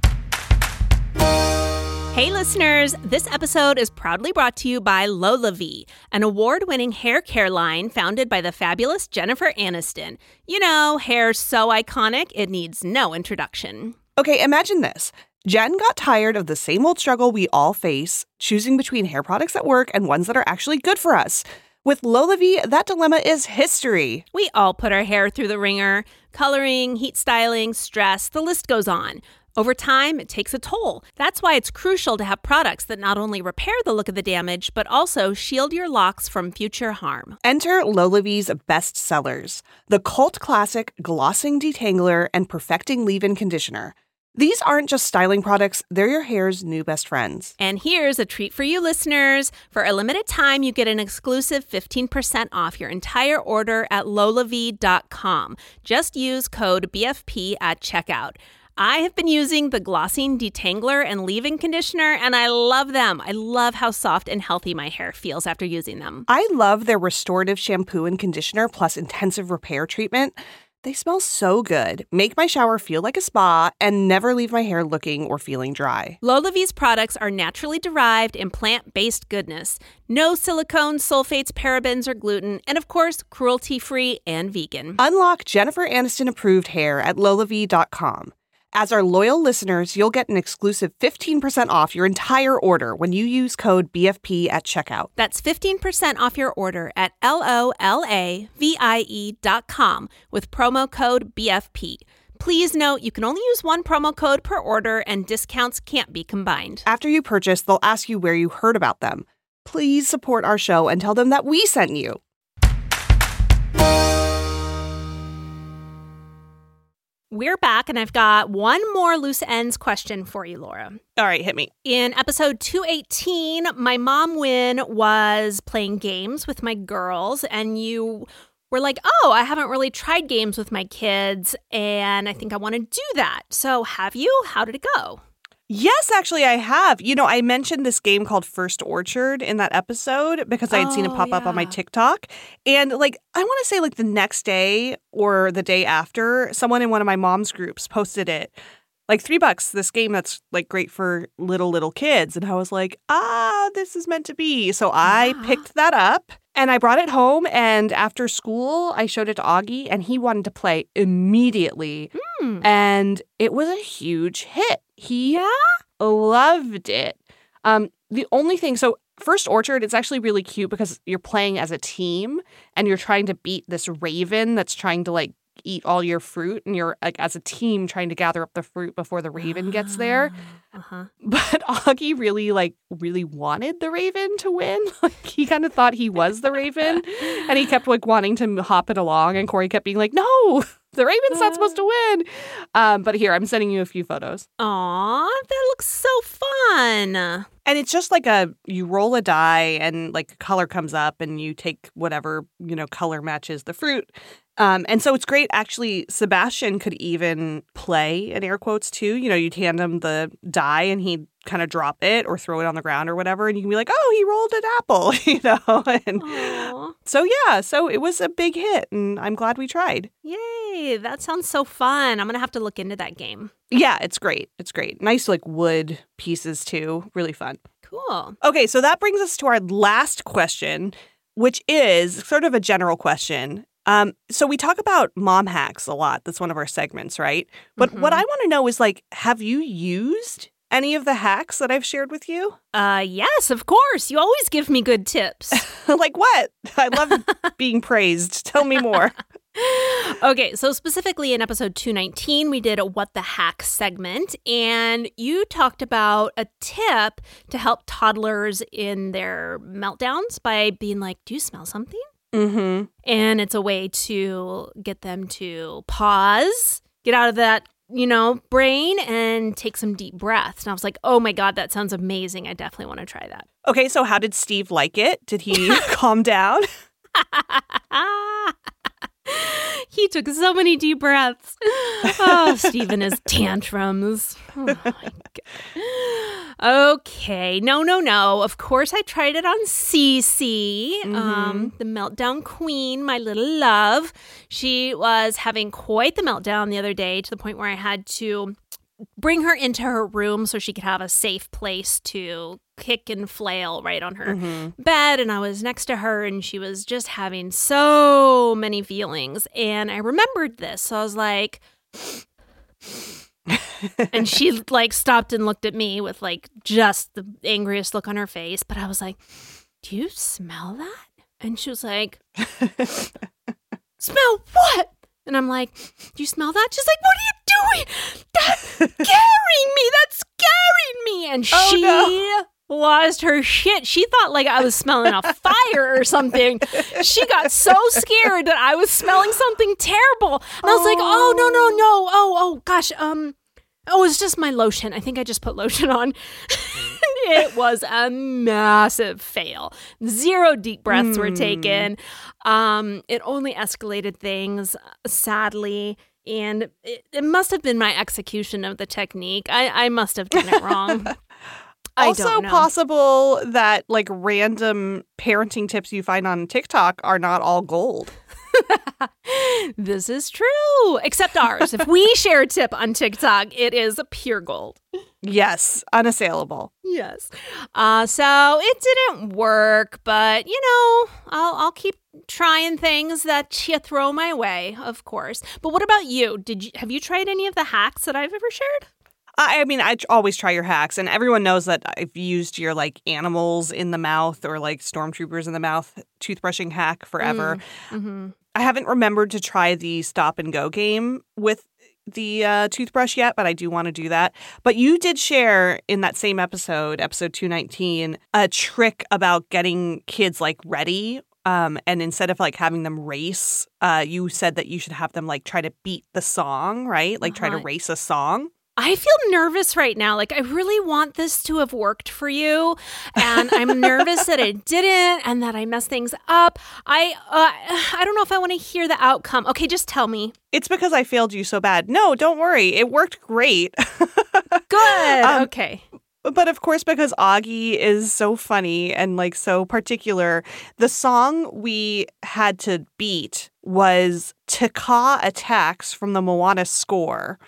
Hey listeners, this episode is proudly brought to you by LolaVie, an award-winning hair care line founded by the fabulous Jennifer Aniston. You know, hair so iconic, it needs no introduction. Okay, imagine this. Jen got tired of the same old struggle we all face, choosing between hair products that work and ones that are actually good for us. With LolaVie, that dilemma is history. We all put our hair through the ringer. Coloring, heat styling, stress, the list goes on. Over time, it takes a toll. That's why it's crucial to have products that not only repair the look of the damage, but also shield your locks from future harm. Enter LolaVie's best sellers, the cult classic Glossing Detangler and Perfecting Leave-In Conditioner. These aren't just styling products, they're your hair's new best friends. And here's a treat for you listeners. For a limited time, you get an exclusive fifteen percent off your entire order at lola vie dot com. Just use code B F P at checkout. I have been using the Glossing Detangler and Leave-In Conditioner, and I love them. I love how soft and healthy my hair feels after using them. I love their restorative shampoo and conditioner plus intensive repair treatment. They smell so good, make my shower feel like a spa, and never leave my hair looking or feeling dry. LolaVie's products are naturally derived and plant-based goodness. No silicone, sulfates, parabens, or gluten, and of course, cruelty-free and vegan. Unlock Jennifer Aniston-approved hair at lola vie dot com. As our loyal listeners, you'll get an exclusive fifteen percent off your entire order when you use code B F P at checkout. That's fifteen percent off your order at L O L A V I E dot com with promo code B F P. Please note you can only use one promo code per order and discounts can't be combined. After you purchase, they'll ask you where you heard about them. Please support our show and tell them that we sent you. We're back, and I've got one more loose ends question for you, Laura. All right, hit me. In episode two eighteen, my mom Win was playing games with my girls, and you were like, oh, I haven't really tried games with my kids, and I think I want to do that. So have you? How did it go? Yes, actually, I have. You know, I mentioned this game called First Orchard in that episode because I had oh, seen it pop yeah. up on my TikTok. And, like, I want to say, like, the next day or the day after, someone in one of my mom's groups posted it. Like, three bucks, this game that's, like, great for little, little kids. And I was like, ah, this is meant to be. So I yeah. picked that up. And I brought it home, and after school, I showed it to Augie, and he wanted to play immediately. Mm. And it was a huge hit. He yeah? loved it. Um, the only thing, so First Orchard, it's actually really cute because you're playing as a team, and you're trying to beat this raven that's trying to, like, eat all your fruit, and you're, like, as a team trying to gather up the fruit before the raven gets there. Uh-huh. But Augie really, like, really wanted the raven to win. Like, he kind of thought he was the raven, and he kept, like, wanting to hop it along, and Corey kept being like, no, the raven's not supposed to win. Um, but here, I'm sending you a few photos. Aw, that looks so fun. And it's just like a, you roll a die, and, like, a color comes up, and you take whatever, you know, color matches the fruit. Um, and so it's great. Actually, Sebastian could even play, in air quotes, too. You know, you'd hand him the die and he'd kind of drop it or throw it on the ground or whatever. And you can be like, oh, he rolled an apple, you know. And Aww. so, yeah, so it was a big hit. And I'm glad we tried. Yay. That sounds so fun. I'm going to have to look into that game. Yeah, it's great. It's great. Nice, like, wood pieces, too. Really fun. Cool. Okay, so that brings us to our last question, which is sort of a general question. Um, so we talk about mom hacks a lot. That's one of our segments, right? But mm-hmm. what I want to know is, like, have you used any of the hacks that I've shared with you? Uh, yes, of course. You always give me good tips. Like what? I love being praised. Tell me more. Okay, so specifically in episode two nineteen, we did a What the Hack segment, and you talked about a tip to help toddlers in their meltdowns by being like, do you smell something? Mm-hmm. And it's a way to get them to pause, get out of that, you know, brain and take some deep breaths. And I was like, oh my God, that sounds amazing. I definitely want to try that. Okay, so how did Steve like it? Did he calm down? He took so many deep breaths. Oh, Steve and his tantrums. Oh my God. Okay. No, no, no. Of course, I tried it on Cece, mm-hmm. um, the meltdown queen, my little love. She was having quite the meltdown the other day to the point where I had to bring her into her room so she could have a safe place to kick and flail right on her mm-hmm. bed. And I was next to her and she was just having so many feelings. And I remembered this. So I was like, and she like stopped and looked at me with like just the angriest look on her face. But I was like, do you smell that? And she was like, smell what? And I'm like, do you smell that? She's like, what are you doing? That's scaring me. That's scaring me. And oh, she no. lost her shit. She thought like I was smelling a fire or something. She got so scared that I was smelling something terrible. And I was oh. like, oh, no, no, no. Oh, oh, gosh. Um, oh, it's just my lotion. I think I just put lotion on. It was a massive fail. Zero deep breaths mm. were taken. Um, it only escalated things, sadly. And it, it must have been my execution of the technique. I, I must have done it wrong. I also don't know. Possible that like random parenting tips you find on TikTok are not all gold. This is true. Except ours. If we share a tip on TikTok, it is pure gold. Yes. Unassailable. Yes. Uh, so it didn't work, but, you know, I'll, I'll keep trying things that you throw my way, of course. But what about you? Did you have you tried any of the hacks that I've ever shared? I mean, I always try your hacks, and everyone knows that I've used your, like, animals in the mouth or, like, stormtroopers in the mouth toothbrushing hack forever. Mm-hmm. I haven't remembered to try the stop and go game with the uh, toothbrush yet, but I do want to do that. But you did share in that same episode, episode two nineteen, a trick about getting kids, like, ready Um, and instead of like having them race, uh, you said that you should have them like try to beat the song, right? Like uh-huh. try to race a song. I feel nervous right now. Like, I really want this to have worked for you. And I'm nervous that it didn't and that I messed things up. I uh, I don't know if I want to hear the outcome. Okay, just tell me. It's because I failed you so bad. No, don't worry. It worked great. Good. Um, okay. But of course, because Augie is so funny and like so particular, the song we had to beat was Te Kā Attacks from the Moana score.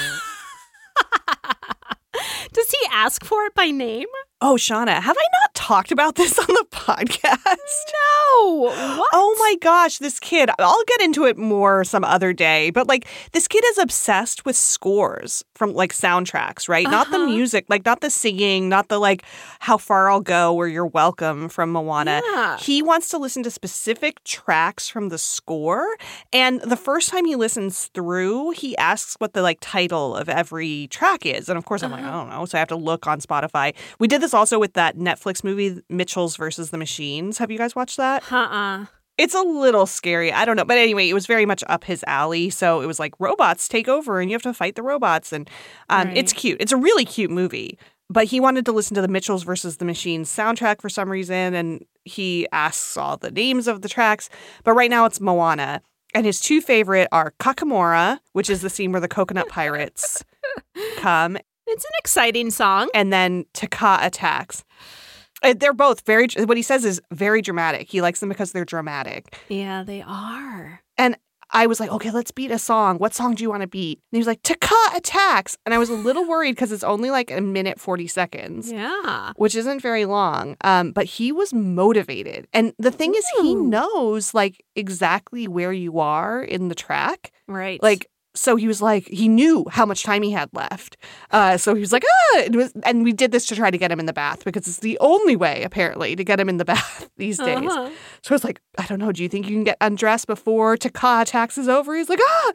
Does he ask for it by name? Oh, Shauna, have I not talked about this on the podcast? No. What? Oh my gosh, this kid. I'll get into it more some other day. But like this kid is obsessed with scores from like soundtracks, right? Uh-huh. Not the music, like not the singing, not the like How Far I'll Go or You're Welcome from Moana. Yeah. He wants to listen to specific tracks from the score. And the first time he listens through, he asks what the like title of every track is. And of course, I'm uh-huh. like, I don't know. So I have to look on Spotify. We did this also with that Netflix movie, Mitchells versus the Machines. Have you guys watched that? Uh-uh. It's a little scary. I don't know. But anyway, it was very much up his alley. So it was like robots take over and you have to fight the robots. And um, right. It's cute. It's a really cute movie. But he wanted to listen to the Mitchells versus the Machines soundtrack for some reason. And he asks all the names of the tracks. But right now it's Moana. And his two favorite are Kakamora, which is the scene where the coconut pirates come. It's an exciting song. And then Te Kā Attacks. They're both very, what he says is very dramatic. He likes them because they're dramatic. Yeah, they are. And I was like, okay, let's beat a song. What song do you want to beat? And he was like, Te Kā Attacks. And I was a little worried because it's only like a minute, forty seconds. Yeah. Which isn't very long. Um, but he was motivated. And the thing Ooh. is, he knows like exactly where you are in the track. Right. Like, so he was like, he knew how much time he had left. Uh, so he was like, ah, it was, and we did this to try to get him in the bath because it's the only way, apparently, to get him in the bath these days. Uh-huh. So I was like, I don't know, do you think you can get undressed before Te Kā Attacks is over? He's like, ah.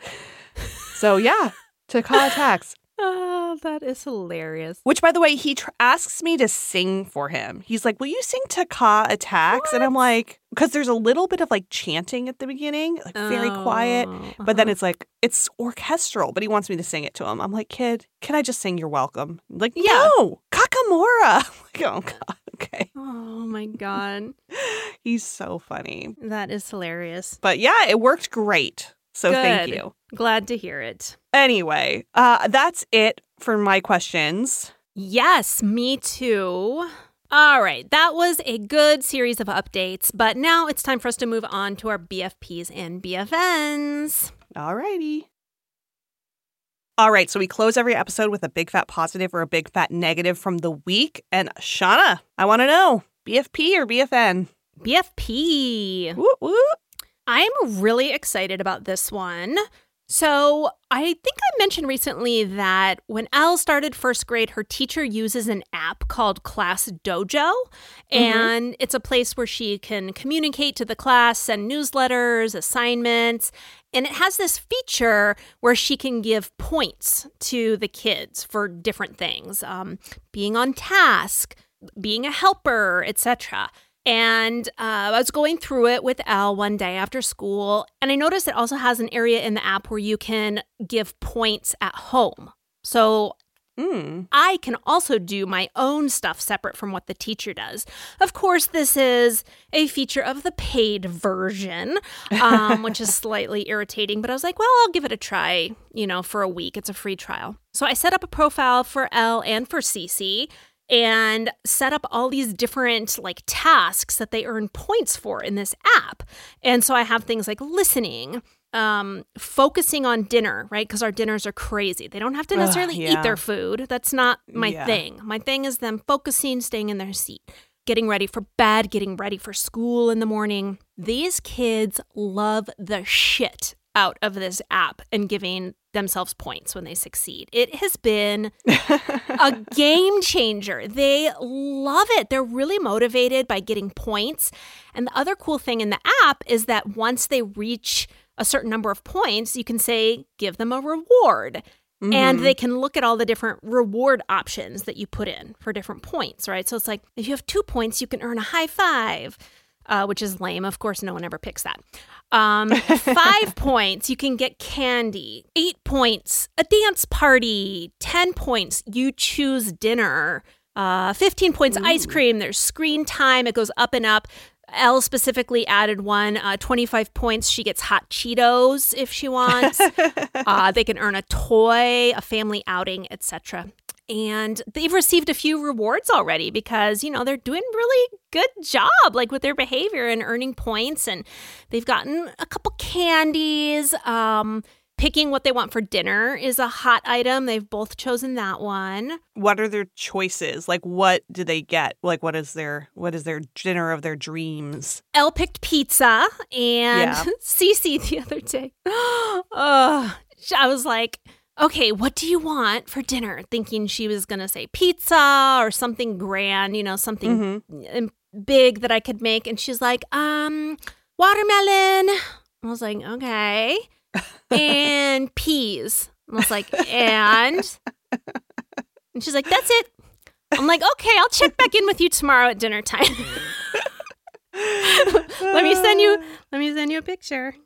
So yeah, Te Kā Attacks. Oh, that is hilarious. Which, by the way, he tr- asks me to sing for him. He's like, will you sing Te Kā Attacks? What? And I'm like, because there's a little bit of like chanting at the beginning, like oh, very quiet. Uh-huh. But then it's like, it's orchestral, but he wants me to sing it to him. I'm like, kid, can I just sing You're Welcome? I'm like, yeah. no, Kakamora. Like, oh, God, okay. Oh, my God. He's so funny. That is hilarious. But yeah, it worked great. So Good. Thank you. Glad to hear it. Anyway, uh, that's it for my questions. Yes, me too. All right, that was a good series of updates, but now it's time for us to move on to our B F Ps and B F Ns. All righty. All right, so we close every episode with a big fat positive or a big fat negative from the week. And Shauna, I want to know, B F P or B F N? B F P. Woo woo. I'm really excited about this one. So I think I mentioned recently that when Elle started first grade, her teacher uses an app called Class Dojo. And mm-hmm. it's a place where she can communicate to the class, send newsletters, assignments. And it has this feature where she can give points to the kids for different things, um, being on task, being a helper, et cetera. And uh, I was going through it with Elle one day after school, and I noticed it also has an area in the app where you can give points at home. So mm. I can also do my own stuff separate from what the teacher does. Of course, this is a feature of the paid version, um, which is slightly irritating, but I was like, well, I'll give it a try, you know, for a week. It's a free trial. So I set up a profile for Elle and for Cece, and set up all these different like tasks that they earn points for in this app. And so I have things like listening, um, focusing on dinner, right? Because our dinners are crazy. They don't have to necessarily Ugh, yeah. eat their food. That's not my yeah. thing. My thing is them focusing, staying in their seat, getting ready for bed, getting ready for school in the morning. These kids love the shit out of this app and giving themselves points when they succeed. It has been a game changer. They love it. They're really motivated by getting points. And the other cool thing in the app is that once they reach a certain number of points, you can say, give them a reward. Mm-hmm. And they can look at all the different reward options that you put in for different points, right? So it's like, if you have two points, you can earn a high five. uh, which is lame. Of course, no one ever picks that. Um, five points, you can get candy. Eight points, a dance party. Ten points, you choose dinner. Uh, fifteen points, Ooh. Ice cream. There's screen time. It goes up and up. Elle specifically added one, uh, twenty-five points. She gets hot Cheetos if she wants. uh, they can earn a toy, a family outing, et cetera. And they've received a few rewards already because, you know, they're doing really good job, like with their behavior and earning points. And they've gotten a couple candies. Um, picking what they want for dinner is a hot item. They've both chosen that one. What are their choices? Like, what do they get? Like, what is their what is their dinner of their dreams? Elle picked pizza, and yeah. Cece the other day. Oh, I was like, okay, what do you want for dinner? Thinking she was going to say pizza or something grand, you know, something mm-hmm. big that I could make. And she's like, um, watermelon. I was like, okay. And peas. I was like, and? And she's like, that's it. I'm like, okay, I'll check back in with you tomorrow at dinner time. let me send you, let me send you a picture.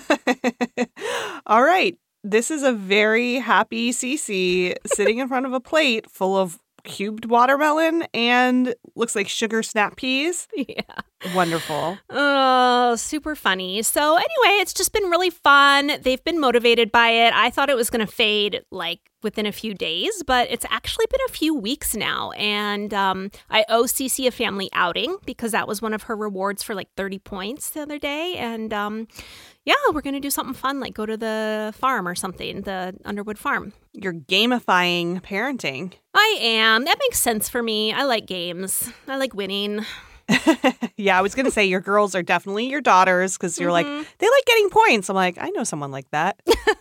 All right. This is a very happy Cece sitting in front of a plate full of cubed watermelon and looks like sugar snap peas. Yeah. Wonderful. Oh, super funny. So anyway, it's just been really fun. They've been motivated by it. I thought it was going to fade like within a few days, but it's actually been a few weeks now. And um, I owe Cece a family outing because that was one of her rewards for like thirty points the other day. And um, yeah, we're going to do something fun, like go to the farm or something, the Underwood farm. You're gamifying parenting. I am. That makes sense for me. I like games. I like winning. Yeah, I was going to say your girls are definitely your daughters because you're mm-hmm. like, they like getting points. I'm like, I know someone like that.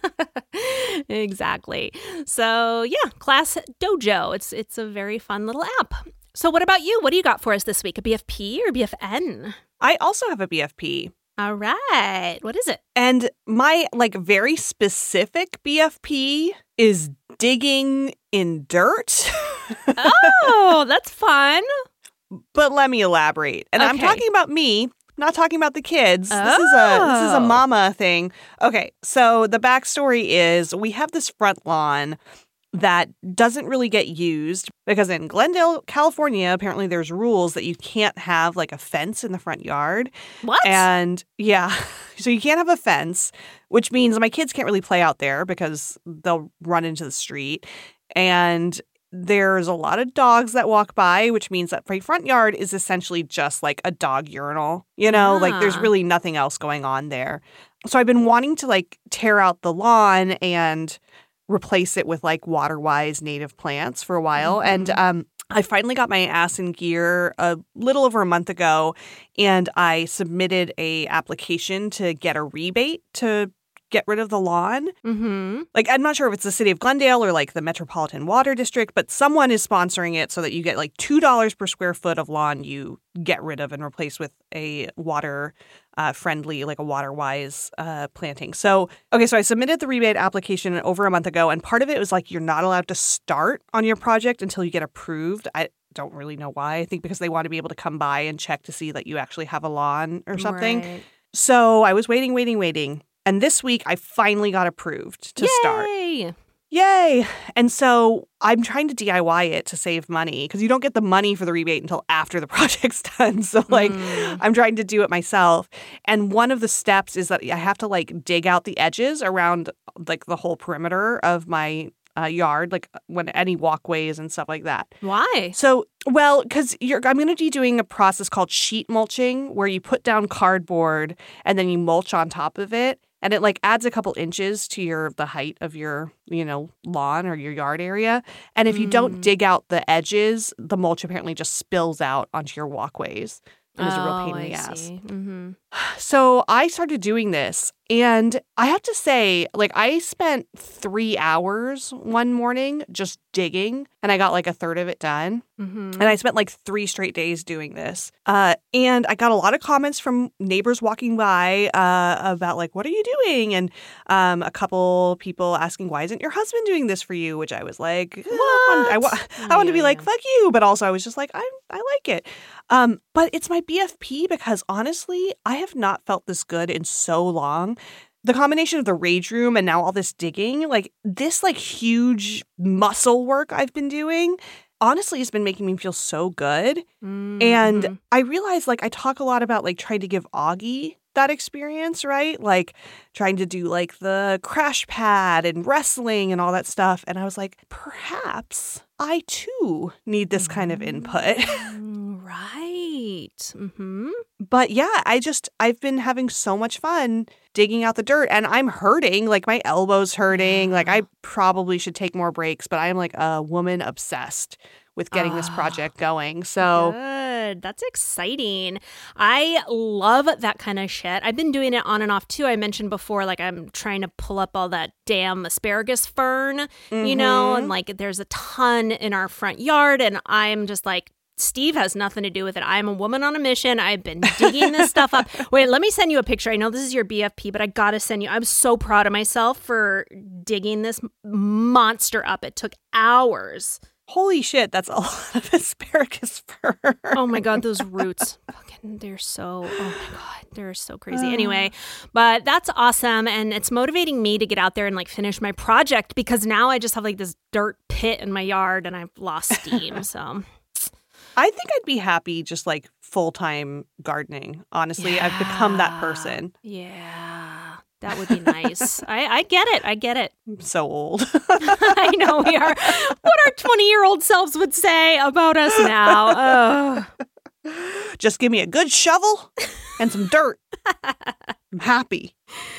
Exactly. So yeah, Class Dojo. It's it's a very fun little app. So what about you? What do you got for us this week? A B F P or a B F N? I also have a B F P. All right. What is it? And my like very specific B F P is digging in dirt. Oh, that's fun. But let me elaborate. And okay. I'm talking about me, not talking about the kids. Oh. This is a this is a mama thing. Okay, so the backstory is we have this front lawn that doesn't really get used because in Glendale, California, apparently there's rules that you can't have like a fence in the front yard. What? And yeah, so you can't have a fence, which means my kids can't really play out there because they'll run into the street. And there's a lot of dogs that walk by, which means that my front yard is essentially just like a dog urinal. You know, yeah. like there's really nothing else going on there. So I've been wanting to like tear out the lawn and replace it with like water-wise native plants for a while. Mm-hmm. And um, I finally got my ass in gear a little over a month ago, and I submitted a application to get a rebate to get rid of the lawn. Mm-hmm. Like, I'm not sure if it's the city of Glendale or like the Metropolitan Water District, but someone is sponsoring it so that you get like two dollars per square foot of lawn you get rid of and replace with a water uh, friendly, like a water wise uh, planting. So, okay, so I submitted the rebate application over a month ago, and part of it was like you're not allowed to start on your project until you get approved. I don't really know why. I think because they want to be able to come by and check to see that you actually have a lawn or something. Right. So I was waiting, waiting, waiting. And this week, I finally got approved to Yay! start. Yay! And so I'm trying to D I Y it to save money because you don't get the money for the rebate until after the project's done. So, like, mm. I'm trying to do it myself. And one of the steps is that I have to, like, dig out the edges around, like, the whole perimeter of my uh, yard, like, when any walkways and stuff like that. Why? So, well, because I'm going to be doing a process called sheet mulching where you put down cardboard and then you mulch on top of it. And it like adds a couple inches to your the height of your, you know, lawn or your yard area. And if you mm. don't dig out the edges, the mulch apparently just spills out onto your walkways. And it's oh, a real pain in I the ass. See. Mm-hmm. So I started doing this, and I have to say, like, I spent three hours one morning just digging, and I got like a third of it done. Mm-hmm. And I spent like three straight days doing this. Uh, and I got a lot of comments from neighbors walking by uh, about like, what are you doing? And um, a couple people asking, why isn't your husband doing this for you? Which I was like, what? I, wa- I wanted yeah. to be like, fuck you. But also I was just like, I I like it. Um, but it's my B F P because honestly, I have not felt this good in so long. The combination of the rage room and now all this digging, like this like huge muscle work I've been doing, honestly has been making me feel so good. Mm-hmm. And I realized like I talk a lot about like trying to give Augie that experience, right? Like trying to do like the crash pad and wrestling and all that stuff. And I was like, perhaps I too need this kind of input. Right. Mm-hmm. But yeah, I just, I've been having so much fun digging out the dirt, and I'm hurting, like my elbow's hurting. Like I probably should take more breaks, but I'm like a woman obsessed with getting oh, this project going. So good. That's exciting. I love that kind of shit. I've been doing it on and off too. I mentioned before, like I'm trying to pull up all that damn asparagus fern, mm-hmm. you know, and like there's a ton in our front yard, and I'm just like, Steve has nothing to do with it. I'm a woman on a mission. I've been digging this stuff up. Wait, let me send you a picture. I know this is your B F P, but I got to send you. I'm so proud of myself for digging this monster up. It took hours. Holy shit, that's a lot of asparagus fern. Oh my God, those roots. Fucking, they're so, oh my God, they're so crazy. Anyway, but that's awesome. And it's motivating me to get out there and like finish my project because now I just have like this dirt pit in my yard and I've lost steam. So I think I'd be happy just like full-time gardening. Honestly, yeah. I've become that person. Yeah, that would be nice. I, I get it. I get it. I'm so old. I know we are. What our twenty-year-old selves would say about us now. Ugh. Just give me a good shovel and some dirt. I'm happy.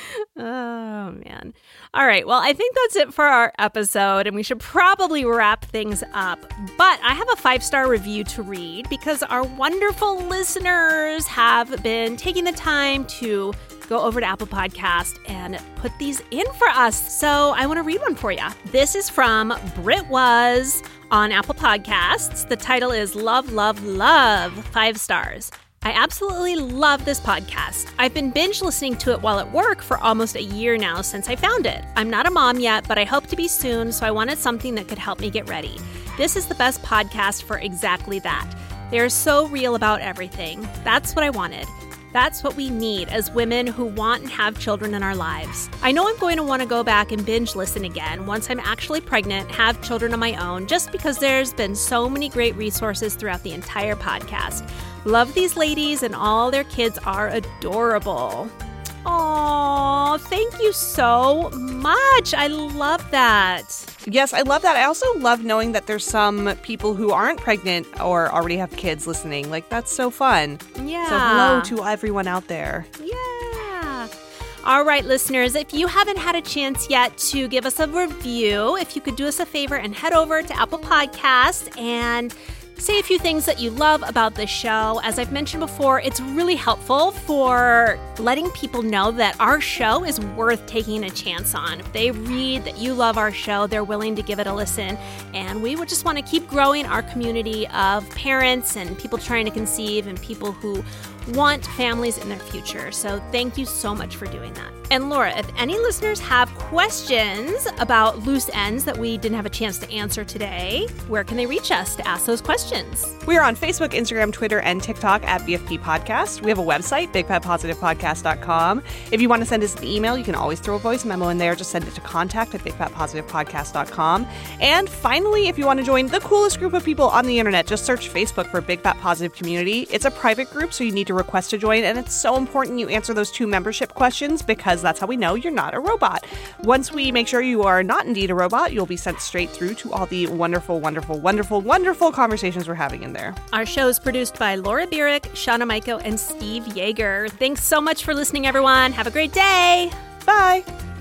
Oh, man. All right. Well, I think that's it for our episode, and we should probably wrap things up. But I have a five-star review to read because our wonderful listeners have been taking the time to go over to Apple Podcast and put these in for us. So I want to read one for you. This is from Brit Was on Apple Podcasts. The title is Love, Love, Love, five stars. I absolutely love this podcast. I've been binge listening to it while at work for almost a year now since I found it. I'm not a mom yet, but I hope to be soon, so I wanted something that could help me get ready. This is the best podcast for exactly that. They're so real about everything. That's what I wanted. That's what we need as women who want and have children in our lives. I know I'm going to want to go back and binge listen again once I'm actually pregnant, have children of my own, just because there's been so many great resources throughout the entire podcast. Love these ladies, and all their kids are adorable. Aw, thank you so much. I love that. Yes, I love that. I also love knowing that there's some people who aren't pregnant or already have kids listening. Like, that's so fun. Yeah. So hello to everyone out there. Yeah. All right, listeners, if you haven't had a chance yet to give us a review, if you could do us a favor and head over to Apple Podcasts and say a few things that you love about this show. As I've mentioned before, it's really helpful for letting people know that our show is worth taking a chance on. If they read that you love our show, they're willing to give it a listen. And we would just want to keep growing our community of parents and people trying to conceive and people who want families in their future. So thank you so much for doing that. And Laura, if any listeners have questions about loose ends that we didn't have a chance to answer today, where can they reach us to ask those questions? We are on Facebook, Instagram, Twitter, and TikTok at B F P Podcast. We have a website, big fat positive podcast dot com. If you want to send us an email, you can always throw a voice memo in there. Just send it to contact at big fat positive podcast dot com. And finally, if you want to join the coolest group of people on the internet, just search Facebook for Big Fat Positive Community. It's a private group, so you need to request to join, and it's so important you answer those two membership questions because that's how we know you're not a robot. Once we make sure you are not indeed a robot, you'll be sent straight through to all the wonderful, wonderful, wonderful, wonderful conversations we're having in there. Our show is produced by Laura Bierick, Shauna Maiko, and Steve Yeager. Thanks so much for listening, everyone. Have a great day. Bye.